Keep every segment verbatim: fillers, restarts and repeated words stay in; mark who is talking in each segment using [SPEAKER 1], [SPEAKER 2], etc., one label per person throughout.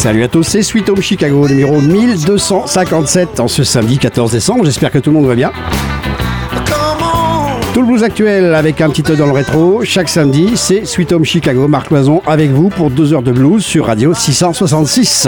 [SPEAKER 1] Salut à tous, c'est Sweet Home Chicago, numéro mille deux cent cinquante-sept en ce samedi quatorze décembre. J'espère que tout le monde va bien. Tout le blues actuel avec un petit œil dans le rétro. Chaque samedi, c'est Sweet Home Chicago, Marc Loison avec vous pour deux heures de blues sur Radio six cent soixante-six.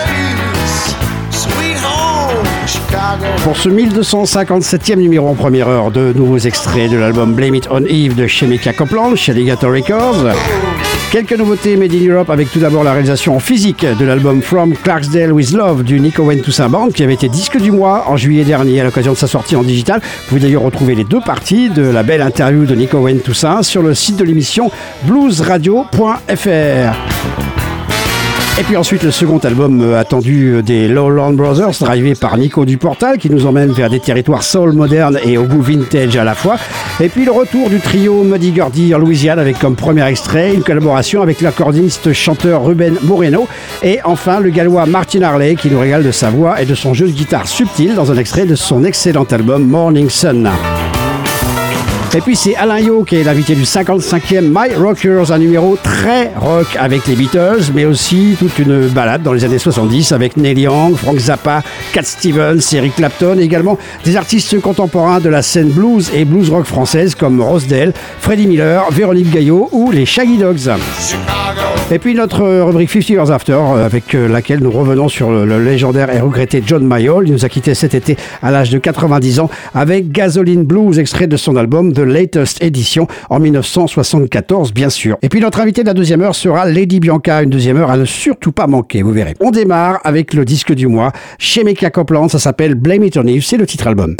[SPEAKER 1] Pour ce mille deux cent cinquante-septième numéro en première heure, de nouveaux extraits de l'album Blame It on Eve de Chemica Copeland chez Alligator Records. Quelques nouveautés made in Europe avec tout d'abord la réalisation en physique de l'album From Clarksdale with Love du Nick Owen Toussaint Band qui avait été disque du mois en juillet dernier à l'occasion de sa sortie en digital. Vous pouvez d'ailleurs retrouver les deux parties de la belle interview de Nick Owen Toussaint sur le site de l'émission blues radio point f r. Et puis ensuite le second album attendu des Lowland Brothers, drivé par Nico Duportal, qui nous emmène vers des territoires soul modernes et au goût vintage à la fois. Et puis le retour du trio Muddy Gurdy en Louisiane avec comme premier extrait une collaboration avec l'accordéoniste chanteur Ruben Moreno. Et enfin le gallois Martin Harley qui nous régale de sa voix et de son jeu de guitare subtil dans un extrait de son excellent album Morning Sun. Et puis c'est Alain Yo qui est l'invité du cinquante-cinquième My Rockers, un numéro très rock avec les Beatles, mais aussi toute une balade dans les années soixante-dix avec Neil Young, Frank Zappa, Cat Stevens, Eric Clapton, et également des artistes contemporains de la scène blues et blues rock française comme Rosedale, Freddie Miller, Véronique Gaillot ou les Shaggy Dogs. Et puis notre rubrique cinquante Years After, avec laquelle nous revenons sur le légendaire et regretté John Mayall. Il nous a quitté cet été à l'âge de quatre-vingt-dix ans avec Gasoline Blues, extrait de son album The Latest Edition en mille neuf cent soixante-quatorze, bien sûr. Et puis notre invité de la deuxième heure sera Lady Bianca, une deuxième heure à ne surtout pas manquer, vous verrez. On démarre avec le disque du mois chez Chemica Copeland, ça s'appelle Blame It on Eve, c'est le titre album.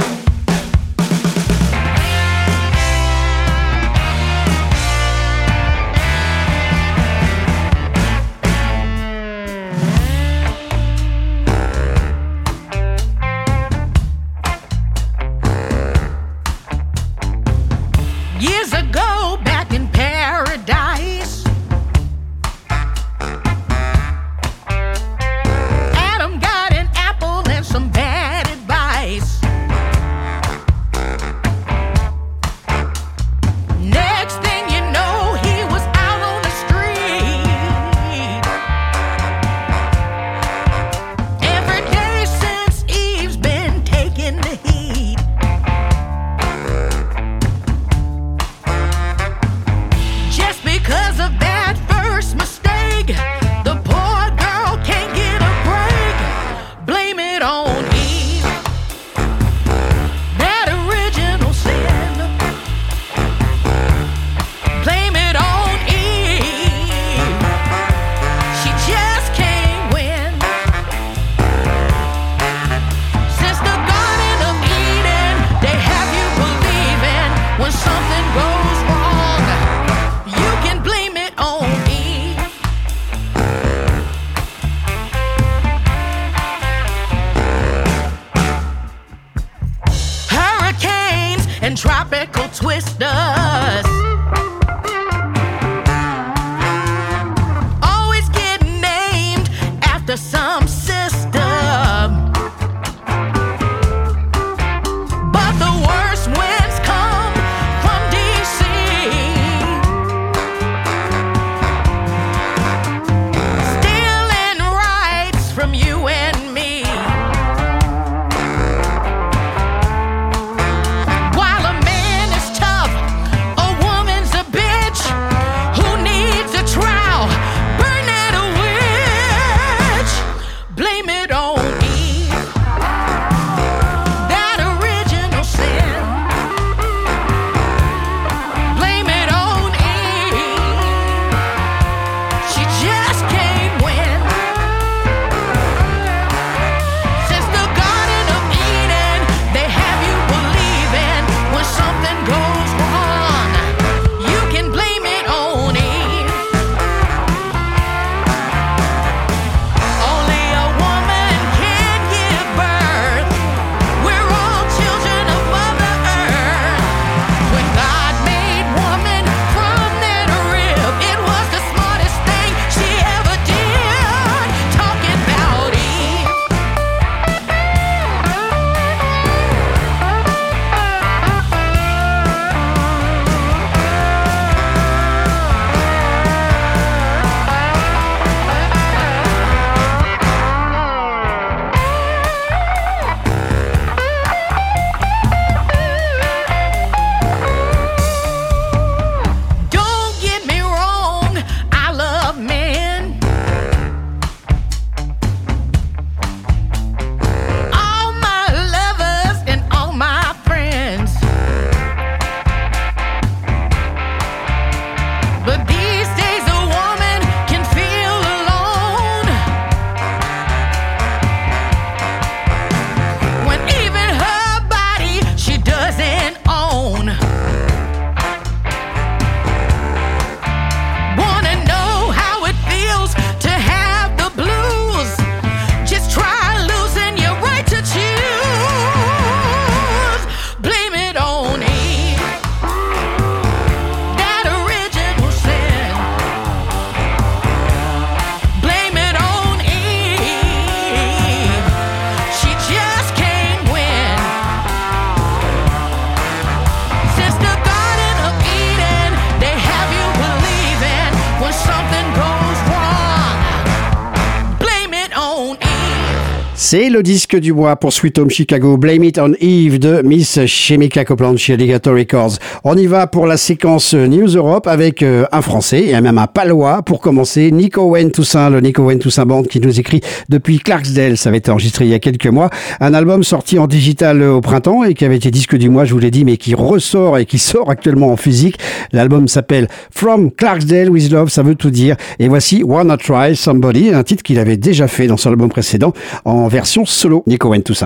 [SPEAKER 1] C'est le disque du mois pour Sweet Home Chicago, Blame It on Eve de Miss Chemica Copeland chez Alligator Records. On y va pour la séquence News Europe avec euh, un Français et même un Palois pour commencer. Nico Wayne Toussaint, le Nico Wayne Toussaint Band qui nous écrit depuis Clarksdale. Ça avait été enregistré il y a quelques mois. Un album sorti en digital au printemps et qui avait été disque du mois, je vous l'ai dit, mais qui ressort et qui sort actuellement en physique. L'album s'appelle From Clarksdale with Love, ça veut tout dire. Et voici Wanna Try Somebody, un titre qu'il avait déjà fait dans son album précédent en version solo. Nico Wayne Toussaint.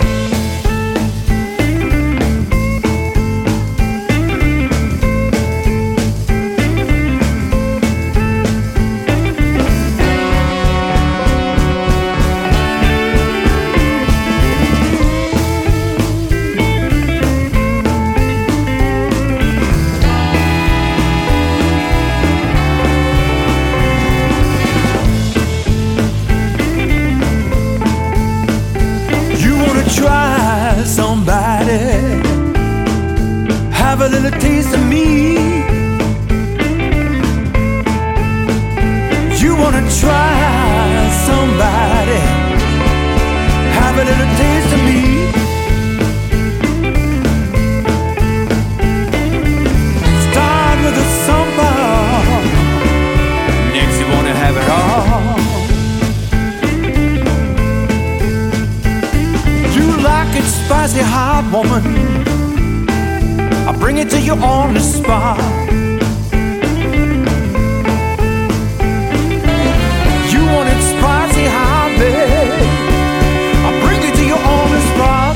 [SPEAKER 2] Have a little taste of me. You wanna try somebody. Have a little taste of me. Start with a samba. Next you wanna have it all. You like it spicy hot, woman. I'll bring it to you on the spot. You want it spicy hot, babe. I'll bring it to you on the spot.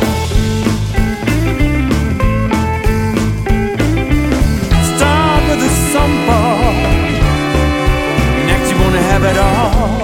[SPEAKER 2] Start with a samba. Next you wanna have it all.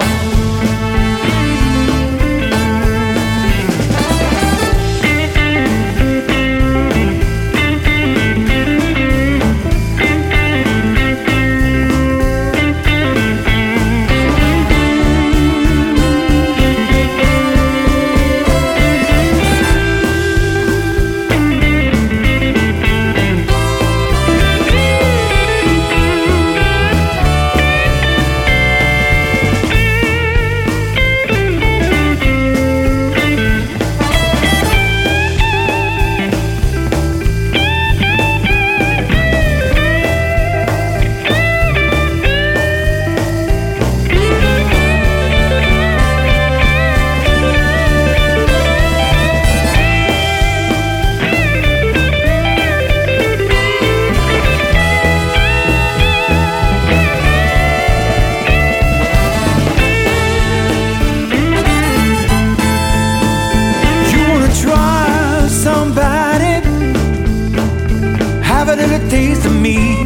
[SPEAKER 2] Taste of me.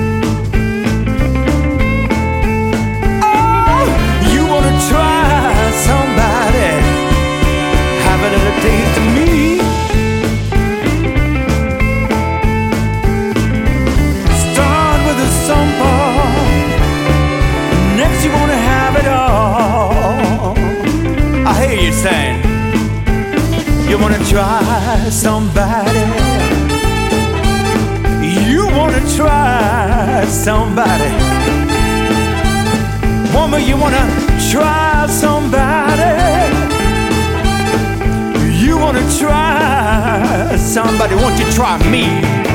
[SPEAKER 2] Oh, you wanna try somebody. Have a little taste of me. Start with a samba. Next you wanna have it all. I hear you saying you wanna try somebody. You wanna try somebody. Woman, you wanna try somebody. You wanna try somebody. Won't you try me?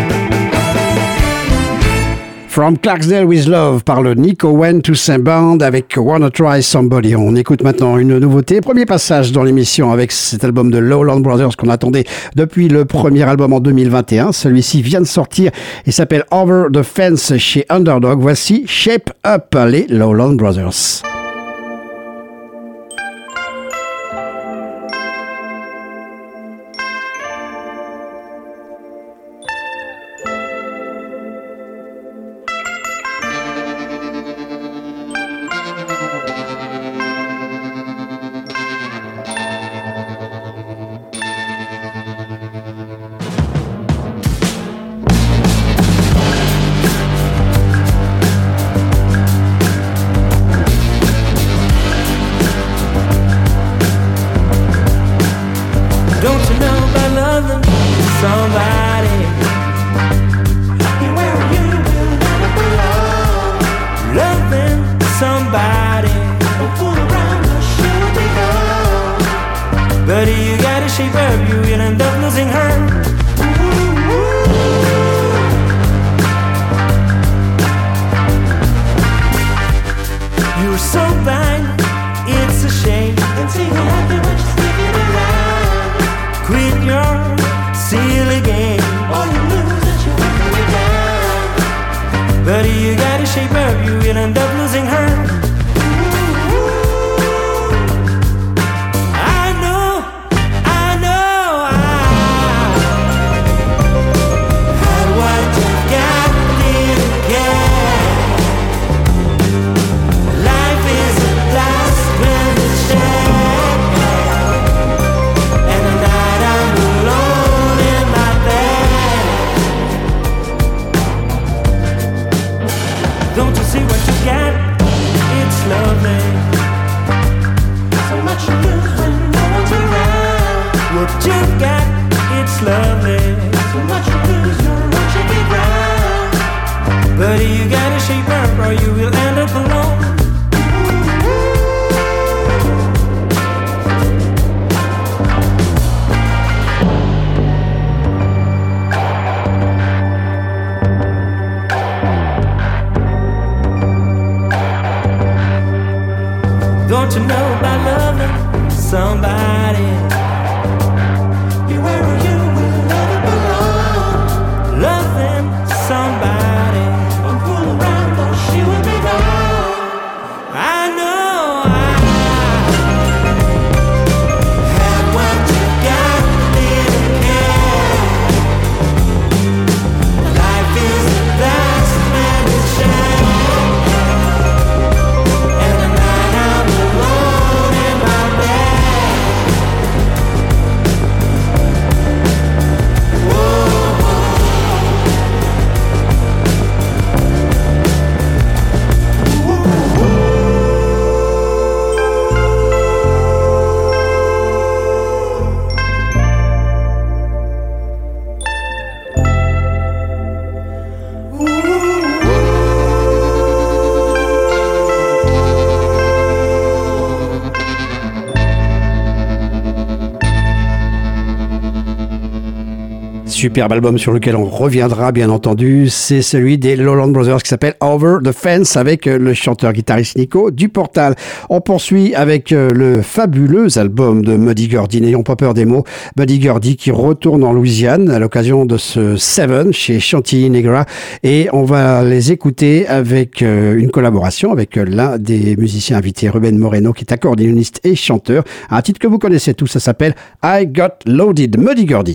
[SPEAKER 1] From Clarksdale with Love par le Nico Wayne Toussaint Band avec Wanna Try Somebody. On écoute maintenant une nouveauté. Premier passage dans l'émission avec cet album de Lowland Brothers qu'on attendait depuis le premier album en deux mille vingt et un. Celui-ci vient de sortir et s'appelle Over the Fence chez Underdog. Voici Shape Up, les Lowland Brothers.
[SPEAKER 2] But you gotta shape her, you will end up losing her. I know, I know, I had what you got, didn't care. Life is a blast when it's shared, and at night I'm alone in my bed. Don't you see what you got? It's lovely. So much you lose when no one's around. What you got? It's lovely. So much you lose when what you get round. But you gotta shape up or you will end up alone. Don't you know about loving somebody? Beware or you will never belong. Loving somebody, don't fool around or she will be gone. I know I had what you got, didn't care. Life is a blast when it's shared. And at night I'm alone in my bed.
[SPEAKER 1] Superbe album sur lequel on reviendra bien entendu, c'est celui des Lowland Brothers qui s'appelle Over the Fence avec le chanteur-guitariste Nico du Portal. On poursuit avec le fabuleux album de Muddy Gordy, n'ayons pas peur des mots, Muddy Gordy qui retourne en Louisiane à l'occasion de ce Seven chez Chantilly Negra et on va les écouter avec une collaboration avec l'un des musiciens invités, Ruben Moreno qui est accordéoniste et chanteur. Un titre que vous connaissez tous, ça s'appelle I Got Loaded, Muddy Gordy.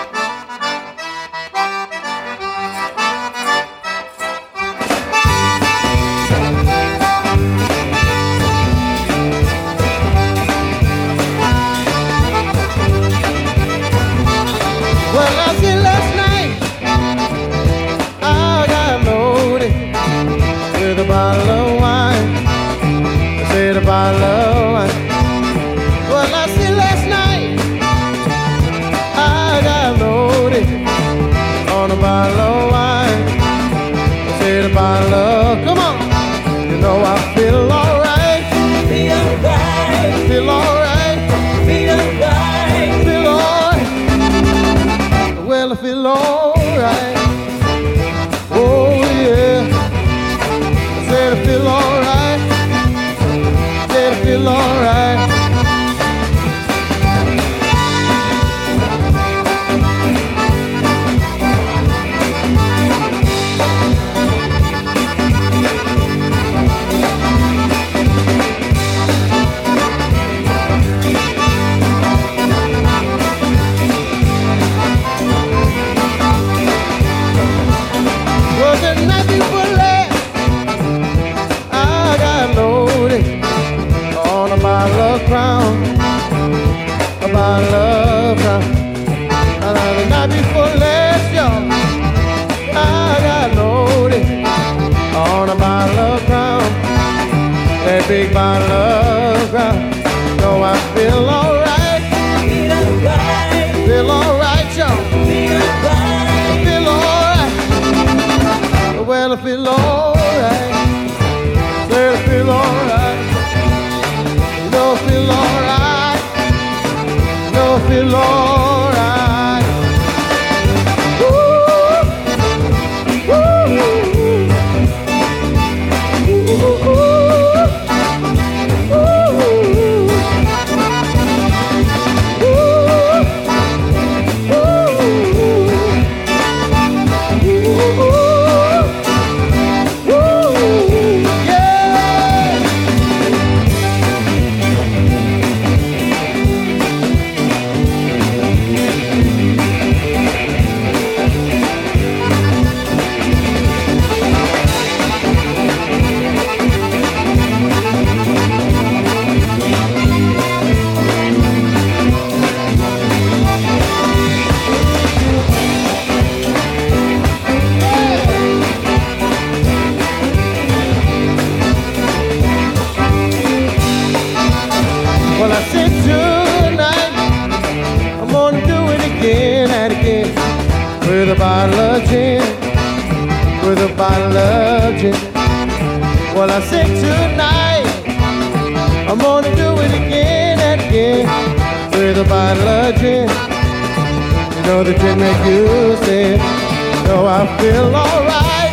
[SPEAKER 3] Big bottle of ground. No, I feel alright. Feel alright. Feel alright, y'all. Feel alright. Feel alright. Well, I feel alright. Well, I feel alright. No, I feel alright. No, I feel alright. bottle of gin, with a bottle of gin. Well, I said tonight I'm gonna do it again and again, with a bottle of gin. You know the gin make you say, no, I feel alright,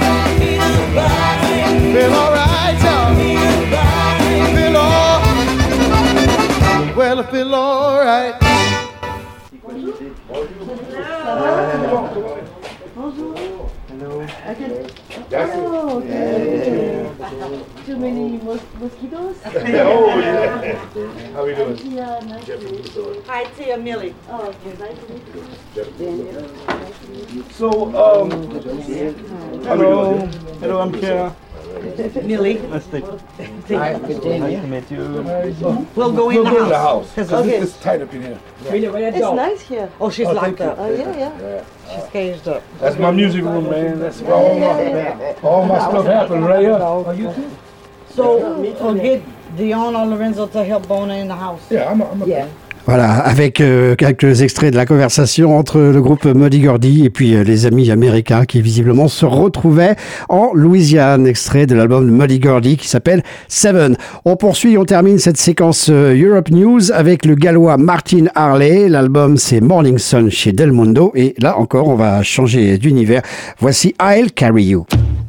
[SPEAKER 3] feel alright, y'all. Feel all, well, I feel alright.
[SPEAKER 4] Oh, okay. Too many mos- mosquitoes?
[SPEAKER 5] Oh, yeah. How we doing?
[SPEAKER 4] Yeah, nice to meet you.
[SPEAKER 6] Hi, Tia Millie.
[SPEAKER 4] Oh, okay, nice to meet you. Daniel, nice to meet you.
[SPEAKER 5] So, um, hello. Hello, I'm Kara.
[SPEAKER 6] Millie.
[SPEAKER 5] Nice to
[SPEAKER 6] Hi,
[SPEAKER 5] nice to meet you.
[SPEAKER 6] We'll go in
[SPEAKER 5] We'll
[SPEAKER 6] the
[SPEAKER 5] go to the
[SPEAKER 6] house.
[SPEAKER 5] house.
[SPEAKER 6] Okay.
[SPEAKER 5] It's tight up in here.
[SPEAKER 6] It's nice here. Oh, she's
[SPEAKER 5] Oh,
[SPEAKER 6] locked
[SPEAKER 5] thank you.
[SPEAKER 6] up. Oh, yeah, yeah. She's caged up.
[SPEAKER 5] That's my music room, man. That's where all my, all my stuff happens right here.
[SPEAKER 6] So, we'll get Dion or Lorenzo to help Bona in the house.
[SPEAKER 5] Yeah, I'm a, I'm a
[SPEAKER 6] Yeah.
[SPEAKER 1] Voilà, avec euh, quelques extraits de la conversation entre le groupe Muddy Gordy et puis euh, les amis américains qui visiblement se retrouvaient en Louisiane. Extrait de l'album de Muddy Gordy qui s'appelle Seven. On poursuit, on termine cette séquence euh, Europe News avec le gallois Martin Harley. L'album c'est Morning Sun chez Del Mundo et là encore on va changer d'univers. Voici I'll Carry You.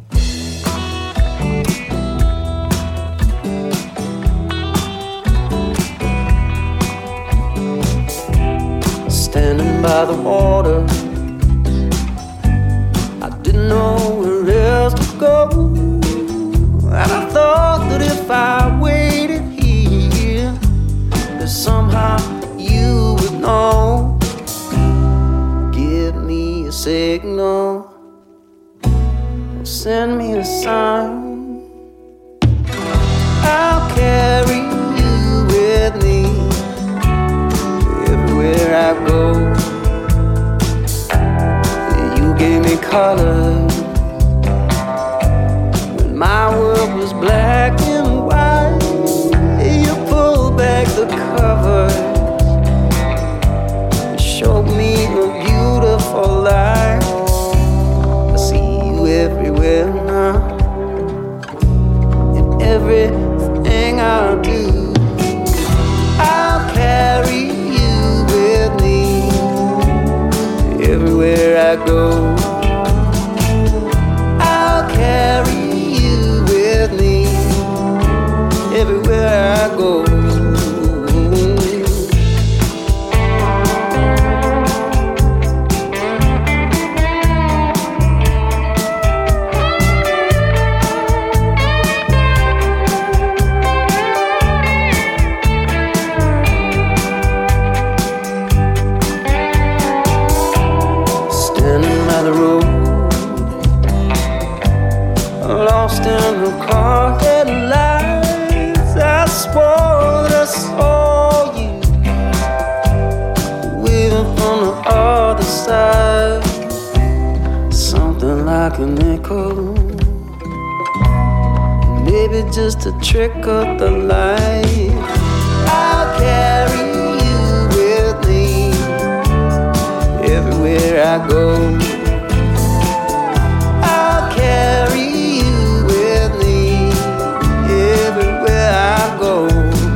[SPEAKER 7] Standing by the water, I didn't know where else to go. And I thought that if I waited here, that somehow you would know. Give me a signal, or send me a sign. I'll carry you with me everywhere I go. You gave me color when my world was black and white. You pulled back the covers and showed me a beautiful life. I see you everywhere now, in everything I do. I'll carry you with me everywhere I go. I'll carry you with me everywhere I go. Lost in the car headlights, I swore that I saw you waving from the other side. Something like an echo, maybe just a trick of the light. I'll carry you with me everywhere I go. I'll carry you with me everywhere I go.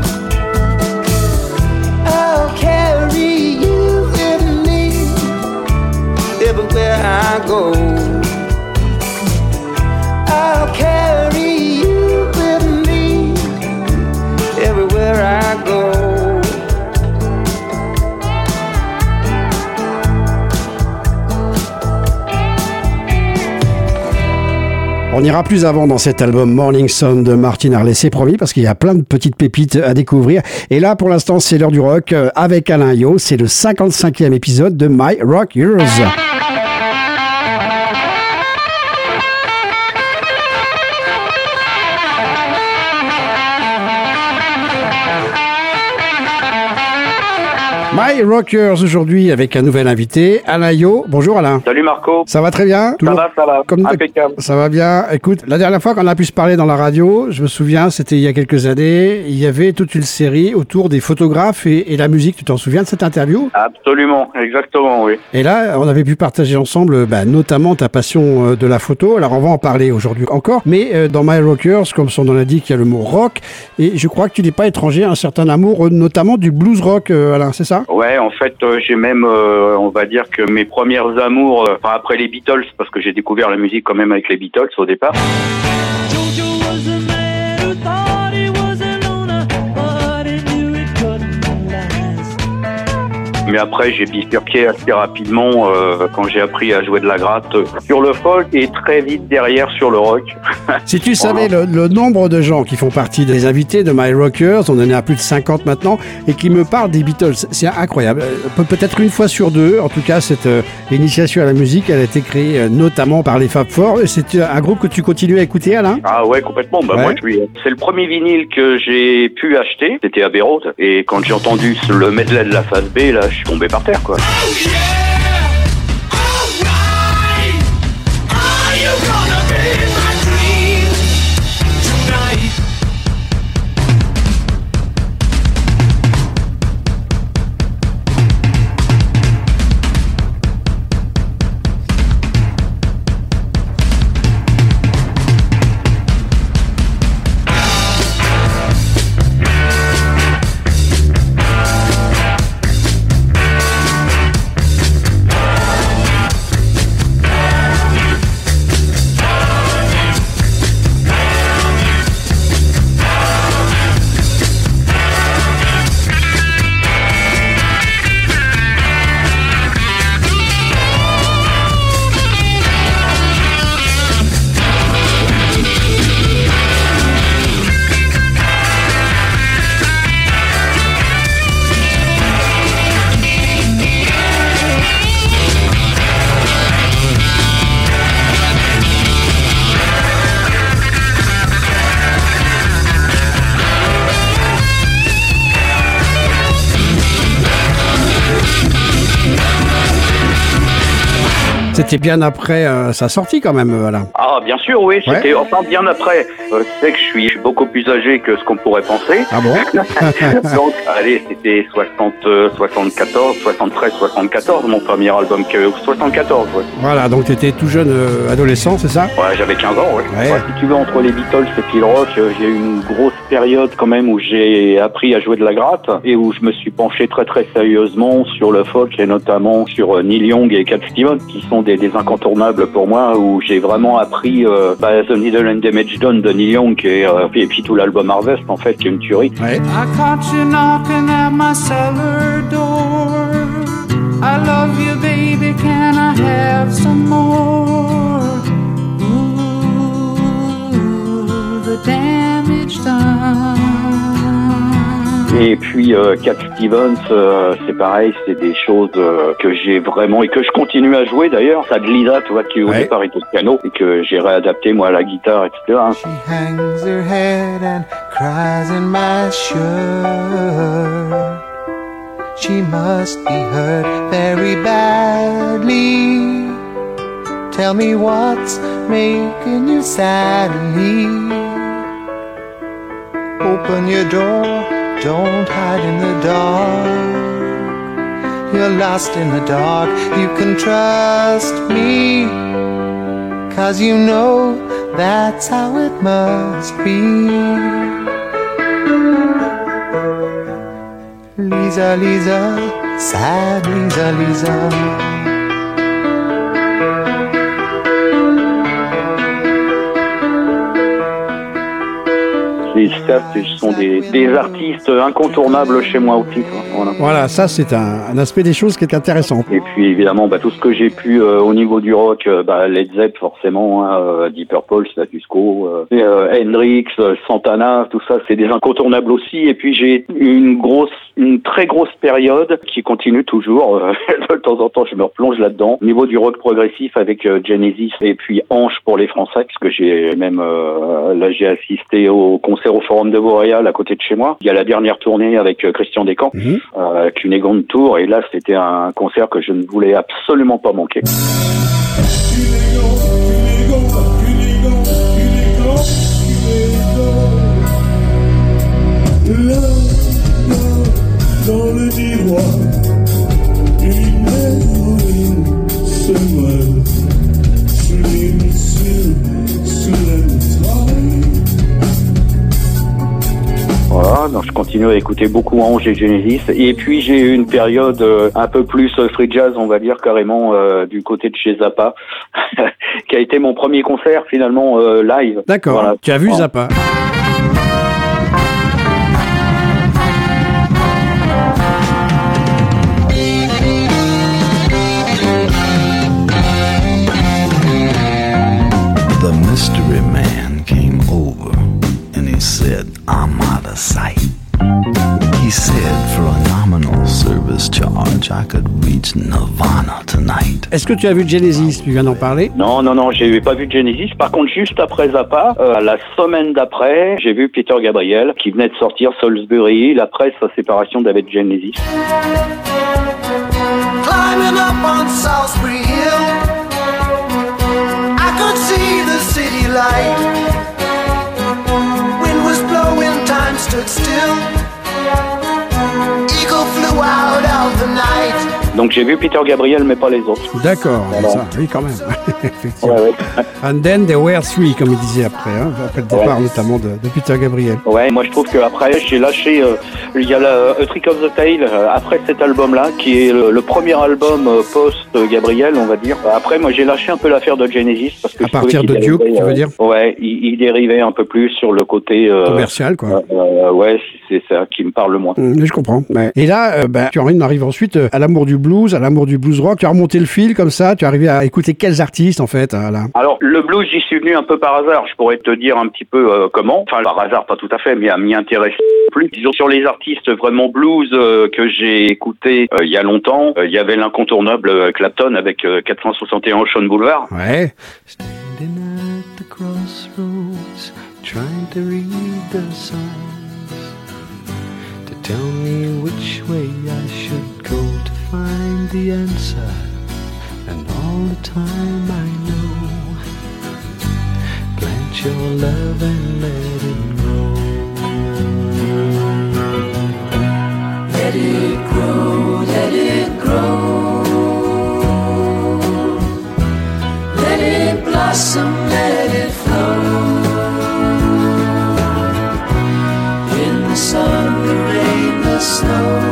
[SPEAKER 7] I'll carry you with me everywhere I go. I'll carry you with me everywhere I go.
[SPEAKER 1] On ira plus avant dans cet album Morning Sun de Martin Harley, c'est promis, parce qu'il y a plein de petites pépites à découvrir. Et là, pour l'instant, c'est l'heure du rock avec Alain Yo. C'est le cinquante-cinquième épisode de My Rock Heroes. My My Rockers aujourd'hui avec un nouvel invité, Alain Yo. Bonjour Alain.
[SPEAKER 8] Salut Marco.
[SPEAKER 1] Ça va très bien?
[SPEAKER 8] Ça va, ça va.
[SPEAKER 1] Comme...
[SPEAKER 8] Impeccable.
[SPEAKER 1] Ça va bien. Écoute, la dernière fois qu'on a pu se parler dans la radio, je me souviens, c'était il y a quelques années, il y avait toute une série autour des photographes et, et la musique. Tu t'en souviens de cette interview?
[SPEAKER 8] Absolument, exactement, oui.
[SPEAKER 1] Et là, on avait pu partager ensemble, bah, notamment ta passion de la photo. Alors, on va en parler aujourd'hui encore. Mais euh, dans My Rockers, comme son nom l'indique, il y a le mot rock. Et je crois que tu n'es pas étranger à un certain amour, euh, notamment du blues rock, euh, Alain, c'est ça?
[SPEAKER 8] Ouais, en fait, euh, j'ai même, euh, on va dire que mes premières amours, euh, enfin après les Beatles, parce que j'ai découvert la musique quand même avec les Beatles au départ. Mais après, j'ai bifurqué assez rapidement euh, quand j'ai appris à jouer de la gratte euh, sur le folk et très vite derrière sur le rock.
[SPEAKER 1] Si tu savais le, le nombre de gens qui font partie des invités de My Rockers, on en est à plus de cinquante maintenant, et qui me parlent des Beatles, c'est incroyable. Pe- peut-être une fois sur deux, en tout cas, cette euh, initiation à la musique, elle a été créée euh, notamment par les Fab Four. C'est un groupe que tu continues à écouter, Alain?
[SPEAKER 8] Ah ouais, complètement. Bah
[SPEAKER 1] ouais.
[SPEAKER 8] moi, je suis... C'est le premier vinyle que j'ai pu acheter. C'était à Beyrouth. Et quand j'ai entendu le medley de la phase B, là, je suis tombé par terre, quoi.
[SPEAKER 2] Oh yeah! Alright! Are you gonna be my dream tonight?
[SPEAKER 1] C'était bien après euh, sa sortie quand même, Alain.
[SPEAKER 8] Ah, bien sûr, oui. C'était
[SPEAKER 1] Ouais.
[SPEAKER 8] enfin bien après. Euh, tu sais que je suis, je suis beaucoup plus âgé que ce qu'on pourrait penser.
[SPEAKER 1] Ah bon?
[SPEAKER 8] Donc, allez, c'était soixante, soixante-quatorze, soixante-treize, soixante-quatorze, mon premier album que soixante-quatorze, ouais.
[SPEAKER 1] Voilà, donc tu étais tout jeune euh, adolescent, c'est ça?
[SPEAKER 8] Ouais, j'avais quinze ans, ouais.
[SPEAKER 1] Ouais.
[SPEAKER 8] Ouais, si tu veux, entre les Beatles et puis le rock, euh, j'ai eu une grosse période quand même où j'ai appris à jouer de la gratte et où je me suis penché très très sérieusement sur le folk et notamment sur euh, Neil Young et Cat Stevens qui sont des, des incontournables pour moi, où j'ai vraiment appris euh, bah, The Needle and Damage Done de Neil Young et, euh, et puis tout l'album Harvest en fait qui est une tuerie.
[SPEAKER 1] Ouais.
[SPEAKER 2] I caught you knocking at my cellar door. I love you, baby, can I have some more? Ooh, the damage done.
[SPEAKER 8] Et puis euh, Cat Stevens, euh, c'est pareil, c'est des choses euh, que j'ai vraiment et que je continue à jouer d'ailleurs. Ça de Lisa, tu vois, qui au
[SPEAKER 1] Ouais.
[SPEAKER 8] départ était piano et que j'ai réadapté moi à la guitare, et cetera.
[SPEAKER 3] She hangs her head and cries in my shirt. She must be hurt very badly. Tell me what's making you sadly. Open your door, don't hide in the dark. You're lost in the dark, you can trust me. Cause you know that's how it must be. Lisa, Lisa, sad Lisa, Lisa.
[SPEAKER 8] Les Staff sont des, des artistes incontournables chez moi aussi, quoi. Voilà.
[SPEAKER 1] Voilà, ça c'est un, un aspect des choses qui est intéressant.
[SPEAKER 8] Et puis évidemment, bah, tout ce que j'ai pu euh, au niveau du rock, euh, bah, Led Zepp forcément, hein, euh, Deep Purple, Status Quo, euh, et, euh, Hendrix, euh, Santana, tout ça, c'est des incontournables aussi. Et puis j'ai une grosse, une très grosse période qui continue toujours. Euh, de temps en temps, je me replonge là-dedans. Au niveau du rock progressif avec euh, Genesis et puis Ange pour les Français, parce que j'ai même euh, là j'ai assisté au concert au Forum de Boréal à côté de chez moi. Il y a la dernière tournée avec euh, Christian Descamps, mmh. euh, avec une Egon Tour, et là c'était un concert que je ne voulais absolument pas manquer.
[SPEAKER 2] Dans le miroir, une héroïne se meurt sous les missiles, sous la mitraille.
[SPEAKER 8] Voilà, donc je continue à écouter beaucoup Ange et Genesis. Et puis j'ai eu une période euh, un peu plus euh, free jazz, on va dire carrément euh, du côté de chez Zappa, qui a été mon premier concert finalement euh, live.
[SPEAKER 1] D'accord, voilà. Tu as vu voilà. Zappa.
[SPEAKER 9] Mystery man came over and he said, I'm out of sight. He said, for a nominal service charge, I could reach Nirvana tonight.
[SPEAKER 1] Est-ce que tu as vu Genesis? Tu viens d'en parler?
[SPEAKER 8] Non, non, non, j'ai pas vu Genesis. Par contre, juste après Zappa, euh, la semaine d'après, j'ai vu Peter Gabriel qui venait de sortir Salisbury Hill après sa séparation d'avec Genesis.
[SPEAKER 7] Climbing up on Salisbury Hill, I could see the city light. Wind was blowing, time stood still. Eagle flew out of the night.
[SPEAKER 8] Donc j'ai vu Peter Gabriel, mais pas les autres.
[SPEAKER 1] D'accord, voilà. Ça, oui quand même. Effectivement. Ouais, ouais. And then there were three, comme il disait après, hein, après le départ ouais. notamment de, de Peter Gabriel.
[SPEAKER 8] Ouais, moi je trouve qu'après j'ai lâché, euh, il y a la, A Trick of the Tail, euh, après cet album-là, qui est le, le premier album euh, post-Gabriel, on va dire. Après, moi j'ai lâché un peu l'affaire de Genesis. Parce que
[SPEAKER 1] à partir de Duke,
[SPEAKER 8] dérivait,
[SPEAKER 1] tu veux
[SPEAKER 8] euh,
[SPEAKER 1] dire?
[SPEAKER 8] Ouais, il, il dérivait un peu plus sur le côté... Euh,
[SPEAKER 1] commercial, quoi.
[SPEAKER 8] Euh, ouais, c'est ça qui me parle le moins.
[SPEAKER 1] Mmh, je comprends. Ouais. Et là, euh, bah, tu en arrives ensuite euh, à l'amour du blues, à l'amour du blues rock. Tu as remonté le fil comme ça, tu es arrivé à écouter quels artistes en fait hein, là?
[SPEAKER 8] Alors le blues, j'y suis venu un peu par hasard. Je pourrais te dire un petit peu euh, comment. Enfin par hasard, pas tout à fait, mais à m'y intéresser plus. Disons sur les artistes vraiment blues euh, que j'ai écoutés euh, il y a longtemps, il euh, y avait l'incontournable euh, Clapton avec euh, quatre cent soixante et un Ocean Boulevard.
[SPEAKER 1] Ouais.
[SPEAKER 9] Standing at the crossroads, trying to read the signs to tell me which way I should go to find the answer, and all the time I know, plant your love and let it grow. Let it grow, let it grow, let it blossom, let it flow, in the sun, the rain, the snow.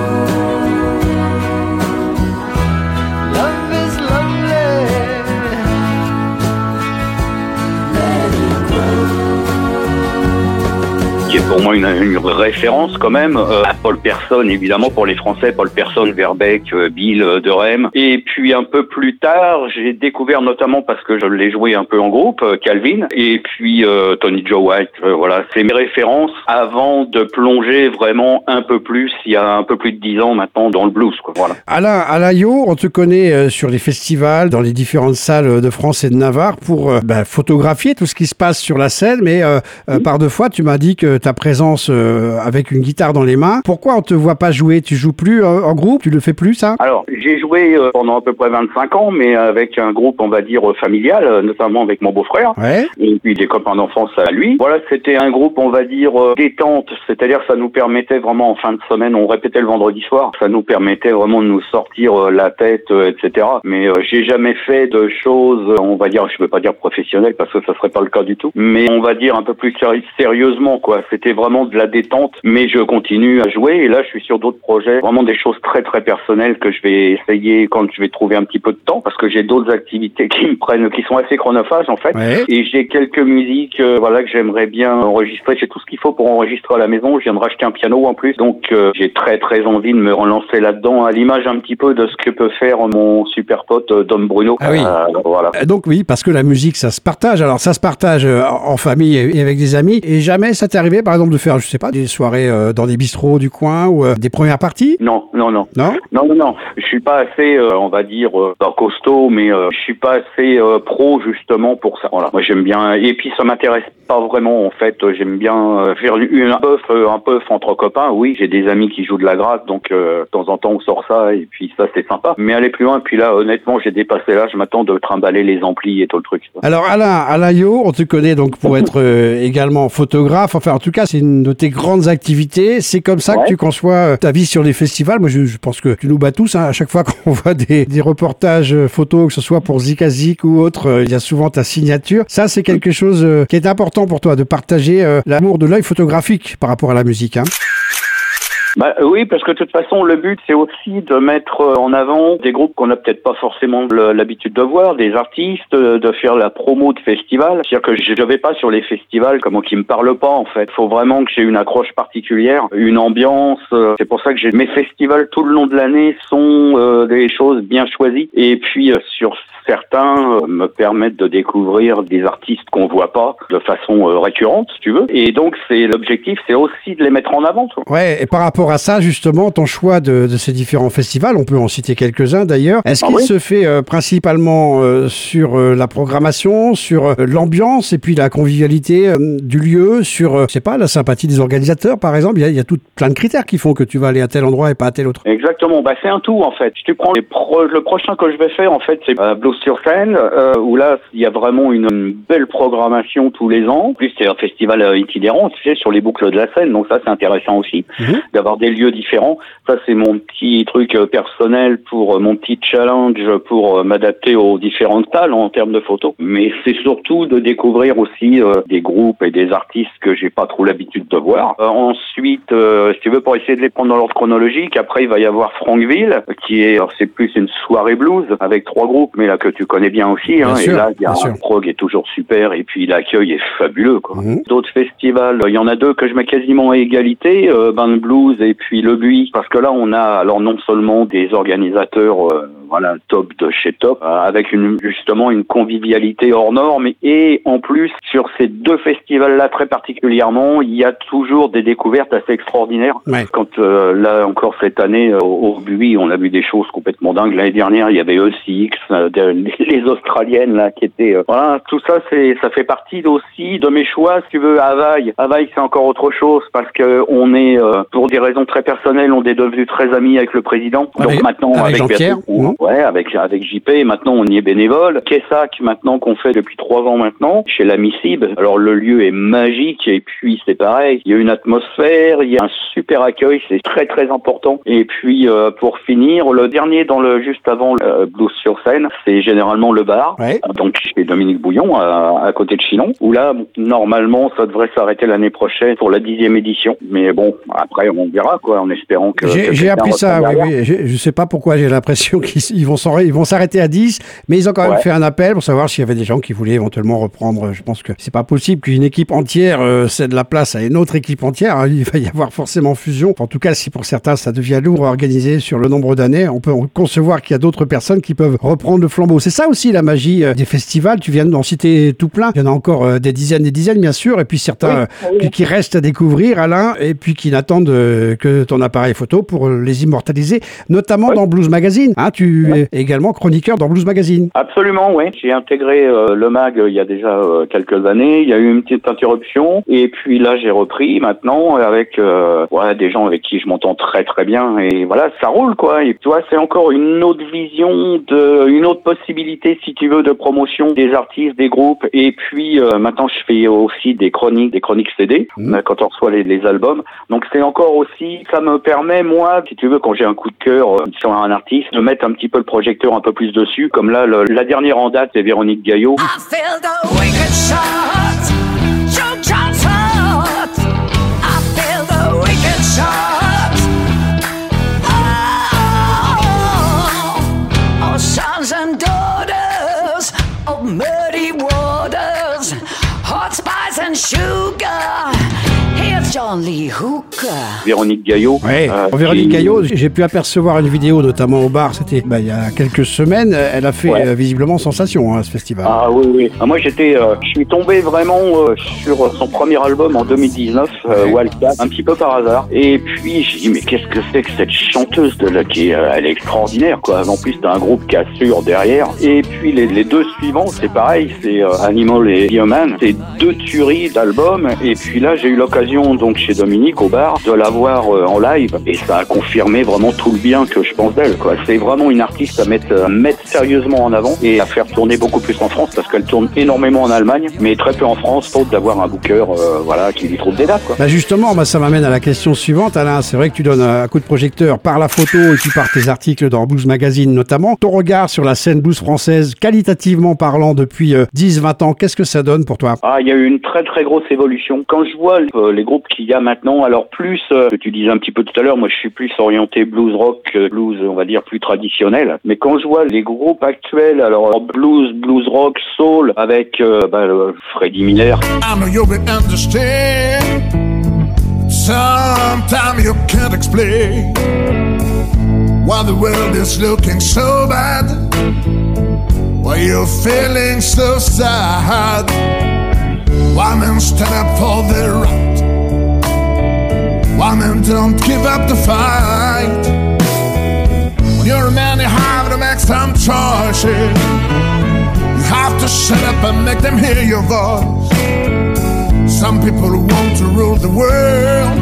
[SPEAKER 8] Qui est pour moi une, une référence quand même euh, à Paul Persson, évidemment pour les Français, Paul Persson, Verbeek, euh, Bill euh, de Rem. Et puis un peu plus tard, j'ai découvert notamment parce que je l'ai joué un peu en groupe, euh, Calvin, et puis euh, Tony Joe White. Euh, voilà, c'est mes références avant de plonger vraiment un peu plus, il y a un peu plus de dix ans maintenant, dans le blues, quoi. Voilà.
[SPEAKER 1] Alain, Alain Yo, on te connaît euh, sur les festivals, dans les différentes salles de France et de Navarre pour euh, bah, photographier tout ce qui se passe sur la scène, mais euh, mmh. euh, par deux fois, tu m'as dit que ta présence euh, avec une guitare dans les mains. Pourquoi on te voit pas jouer? Tu joues plus euh, en groupe? Tu le fais plus, ça?
[SPEAKER 8] Alors, j'ai joué euh, pendant à peu près vingt-cinq ans, mais avec un groupe, on va dire, euh, familial, euh, notamment avec mon beau-frère.
[SPEAKER 1] Ouais.
[SPEAKER 8] Et puis des copains d'enfance à lui. Voilà, c'était un groupe, on va dire, euh, détente. C'est-à-dire, ça nous permettait vraiment, en fin de semaine, on répétait le vendredi soir, ça nous permettait vraiment de nous sortir euh, la tête, euh, et cetera. Mais euh, j'ai jamais fait de choses, on va dire, je veux pas dire professionnelles, parce que ça serait pas le cas du tout, mais on va dire un peu plus séri- sérieusement, quoi. C'était vraiment de la détente, mais je continue à jouer, et là je suis sur d'autres projets, vraiment des choses très très personnelles que je vais essayer quand je vais trouver un petit peu de temps, parce que j'ai d'autres activités qui me prennent, qui sont assez chronophages en fait,
[SPEAKER 1] ouais.
[SPEAKER 8] Et j'ai quelques musiques euh, voilà que j'aimerais bien enregistrer. J'ai tout ce qu'il faut pour enregistrer à la maison, je viens de racheter un piano en plus, donc euh, j'ai très très envie de me relancer là-dedans, à l'image un petit peu de ce que peut faire mon super pote euh, Dom Bruno.
[SPEAKER 1] Ah oui.
[SPEAKER 8] Euh, voilà.
[SPEAKER 1] Donc oui, parce que la musique ça se partage, alors ça se partage euh, en famille et avec des amis, et jamais ça t'est arrivé par exemple exemple, de faire, je sais pas, des soirées euh, dans des bistrots du coin ou euh, des premières parties?
[SPEAKER 8] Non, non, non.
[SPEAKER 1] Non?
[SPEAKER 8] Non, non, non. Je suis pas assez, euh, on va dire, euh, pas costaud, mais euh, je suis pas assez euh, pro justement pour ça. Voilà. Moi, j'aime bien. Et puis, ça m'intéresse pas vraiment en fait. J'aime bien euh, faire une, un puff, euh, un puff entre copains. Oui, j'ai des amis qui jouent de la gratte, donc euh, de temps en temps on sort ça et puis ça c'est sympa. Mais aller plus loin. Puis là, honnêtement, j'ai dépassé là. Je m'attends de trimballer les amplis et tout le truc.
[SPEAKER 1] Alors Alain, Alain Yo, on te connaît donc pour être euh, également photographe. Enfin, en tout cas, c'est une de tes grandes activités. C'est comme ça ouais. que tu conçois euh, ta vie sur les festivals. Moi, je, je pense que tu nous bats tous. Hein, à chaque fois qu'on voit des, des reportages euh, photos, que ce soit pour Zikazik ou autre, euh, il y a souvent ta signature. Ça, c'est quelque chose euh, qui est important pour toi, de partager euh, l'amour de l'œil photographique par rapport à la musique. Hein.
[SPEAKER 8] Bah oui, parce que de toute façon, le but, c'est aussi de mettre en avant des groupes qu'on n'a peut-être pas forcément l'habitude de voir, des artistes, de faire la promo de festivals. C'est-à-dire que je ne vais pas sur les festivals comme qui me parlent pas, en fait. Il faut vraiment que j'ai une accroche particulière, une ambiance. C'est pour ça que j'ai mes festivals tout le long de l'année sont euh, des choses bien choisies. Et puis, euh, sur certains, euh, me permettent de découvrir des artistes qu'on voit pas de façon euh, récurrente, si tu veux. Et donc, c'est l'objectif, c'est aussi de les mettre en avant. Toi.
[SPEAKER 1] Ouais, et par rapport à ça, justement, ton choix de, de ces différents festivals, on peut en citer quelques-uns d'ailleurs. Est-ce ah qu'il oui se fait euh, principalement euh, sur euh, la programmation, sur euh, l'ambiance et puis la convivialité euh, du lieu, sur, euh, je sais pas, la sympathie des organisateurs, par exemple? Il y a, il y a tout plein de critères qui font que tu vas aller à tel endroit et pas à tel autre.
[SPEAKER 8] Exactement. Bah, c'est un tout, en fait. Si tu prends les pro- le prochain que je vais faire, en fait, c'est euh, Blues sur scène, euh, où là, il y a vraiment une, une belle programmation tous les ans. En plus, c'est un festival euh, itinérant, tu sais, sur les boucles de la Seine. Donc ça, c'est intéressant aussi, mmh. d'avoir des lieux différents. Ça, c'est mon petit truc euh, personnel pour euh, mon petit challenge pour euh, m'adapter aux différentes salles en termes de photos. Mais c'est surtout de découvrir aussi euh, des groupes et des artistes que j'ai pas trop l'habitude de voir. Euh, ensuite, euh, si tu veux, pour essayer de les prendre dans l'ordre chronologique, après, il va y avoir Frankville, qui est, alors, c'est plus une soirée blues avec trois groupes, mais là, que tu connais bien aussi, hein. Bien et sûr, là, il y a un prog est toujours super, et puis l'accueil est fabuleux, quoi. Mmh. D'autres festivals, il y en a deux que je mets quasiment à égalité, euh, Band Blues et puis Le Buis, parce que là, on a, alors non seulement des organisateurs, euh, voilà, top de chez top, euh, avec une, justement une convivialité hors norme, et en plus, sur ces deux festivals-là, très particulièrement, il y a toujours des découvertes assez extraordinaires. Ouais. Quand, euh, là, encore cette année, euh, au Buis, on a vu des choses complètement dingues. L'année dernière, il y avait E C X, euh, les Australiennes, là, qui étaient, euh, voilà, tout ça, c'est, ça fait partie aussi de mes choix, si tu veux, à Havaï. Havaï, c'est encore autre chose, parce que on est, euh, pour des raisons très personnelles, on est devenus très amis avec le président.
[SPEAKER 1] Avec,
[SPEAKER 8] donc maintenant,
[SPEAKER 1] avec, avec
[SPEAKER 8] Jean-Pierre, on, ouais, avec, avec J P, maintenant on y est bénévole. Kessac, maintenant, qu'on fait depuis trois ans maintenant, chez l'ami Cib. Alors, le lieu est magique, et puis c'est pareil, il y a une atmosphère, il y a un super accueil, c'est très très important. Et puis, euh, pour finir, le dernier dans le, juste avant le Blues sur scène, c'est généralement le bar. Ouais. Donc, chez Dominique Bouillon, à, à côté de Chinon, où là, normalement, ça devrait s'arrêter l'année prochaine pour la dixième édition. Mais bon, après, on verra, quoi, en espérant que...
[SPEAKER 1] J'ai,
[SPEAKER 8] que
[SPEAKER 1] j'ai appris ça, oui, oui. Je, je sais pas pourquoi, j'ai l'impression qu'ils vont, ils vont s'arrêter à dix, mais ils ont quand même ouais. fait un appel pour savoir s'il y avait des gens qui voulaient éventuellement reprendre. Je pense que c'est pas possible qu'une équipe entière euh, cède la place à une autre équipe entière. Il va y avoir forcément fusion. En tout cas, si pour certains, ça devient lourd à organiser sur le nombre d'années, on peut concevoir qu'il y a d'autres personnes qui peuvent reprendre le flambeau. C'est ça aussi la magie euh, des festivals. Tu viens d'en citer tout plein. Il y en a encore euh, des dizaines et des dizaines, bien sûr, et puis certains oui, oui. Qui, qui restent à découvrir, Alain, et puis qui n'attendent euh, que ton appareil photo pour les immortaliser, notamment oui. dans Blues Magazine. Hein, tu oui. es également chroniqueur dans Blues Magazine.
[SPEAKER 8] Absolument, oui. J'ai intégré euh, le mag euh, il y a déjà euh, quelques années. Il y a eu une petite interruption, et puis là, j'ai repris maintenant avec euh, ouais, des gens avec qui je m'entends très très bien, et voilà, ça roule, quoi. Et tu vois, c'est encore une autre vision, de, une autre possibilité, si tu veux, de promotion des artistes, des groupes. Et puis euh, maintenant, je fais aussi des chroniques, des chroniques C D mmh. quand on reçoit les, les albums. Donc c'est encore aussi, ça me permet, moi, si tu veux, quand j'ai un coup de cœur euh, sur un artiste, de mettre un petit peu le projecteur un peu plus dessus. Comme là, le, la dernière en date, c'est Véronique Gaillot. I feel the wicked shot, Joe John's heart. I feel the wicked shot. Oh, oh, sons and daughters of muddy waters, hot spice and sugar. Here's
[SPEAKER 10] John Lee Hooker.
[SPEAKER 8] Véronique Gaillot.
[SPEAKER 1] Ouais.
[SPEAKER 8] euh,
[SPEAKER 1] Véronique
[SPEAKER 8] qui-
[SPEAKER 1] Gaillot, j'ai pu apercevoir une vidéo, notamment au bar, c'était bah, il y a quelques semaines. Elle a fait
[SPEAKER 8] Ouais.
[SPEAKER 1] euh, visiblement sensation hein, à ce festival.
[SPEAKER 8] Ah oui, oui. Ah, moi, j'étais, euh, je suis tombé vraiment euh, sur son premier album en deux mille dix-neuf, euh,
[SPEAKER 1] Ouais.
[SPEAKER 8] Wildcat, un petit peu par hasard. Et puis, j'ai dit, mais qu'est-ce que c'est que cette chanteuse de là qui est, euh, elle est extraordinaire, quoi. En plus, t'as un groupe qui assure derrière. Et puis, les, les deux suivants, c'est pareil, c'est euh, Animal et Human. C'est deux tueries d'albums. Et puis là, j'ai eu l'occasion, donc, chez Dominique, au bar, de la voir euh, en live. Et ça a confirmé vraiment tout le bien que je pense d'elle, quoi. C'est vraiment une artiste à mettre, à mettre sérieusement en avant et à faire tourner beaucoup plus en France parce qu'elle tourne énormément en Allemagne, mais très peu en France, faute d'avoir un booker, euh, voilà, qui lui trouve des dates, quoi.
[SPEAKER 1] Bah justement, bah ça m'amène à la question suivante, Alain. C'est vrai que tu donnes un coup de projecteur par la photo et puis par tes articles dans Blues Magazine notamment. Ton regard sur la scène blues française, qualitativement parlant, depuis euh, dix vingt ans, qu'est-ce que ça donne pour toi?
[SPEAKER 8] Ah, il y a eu une très très grosse évolution. Quand je vois euh, les groupes qu'il y a maintenant, alors plus, euh, que tu disais un petit peu tout à l'heure, moi je suis plus orienté blues rock, euh, blues on va dire plus traditionnel. Mais quand je vois les groupes actuels, alors blues, blues rock, soul, avec euh, bah, euh, Freddie Miller.
[SPEAKER 3] I know you will understand. Sometimes you can't explain why the world is looking so bad, why you're feeling so sad, why men stand up for their right, why men don't give up the fight. When you're a man, you have to make some choices. You have to shut up and make them hear your voice. Some people want to rule the world,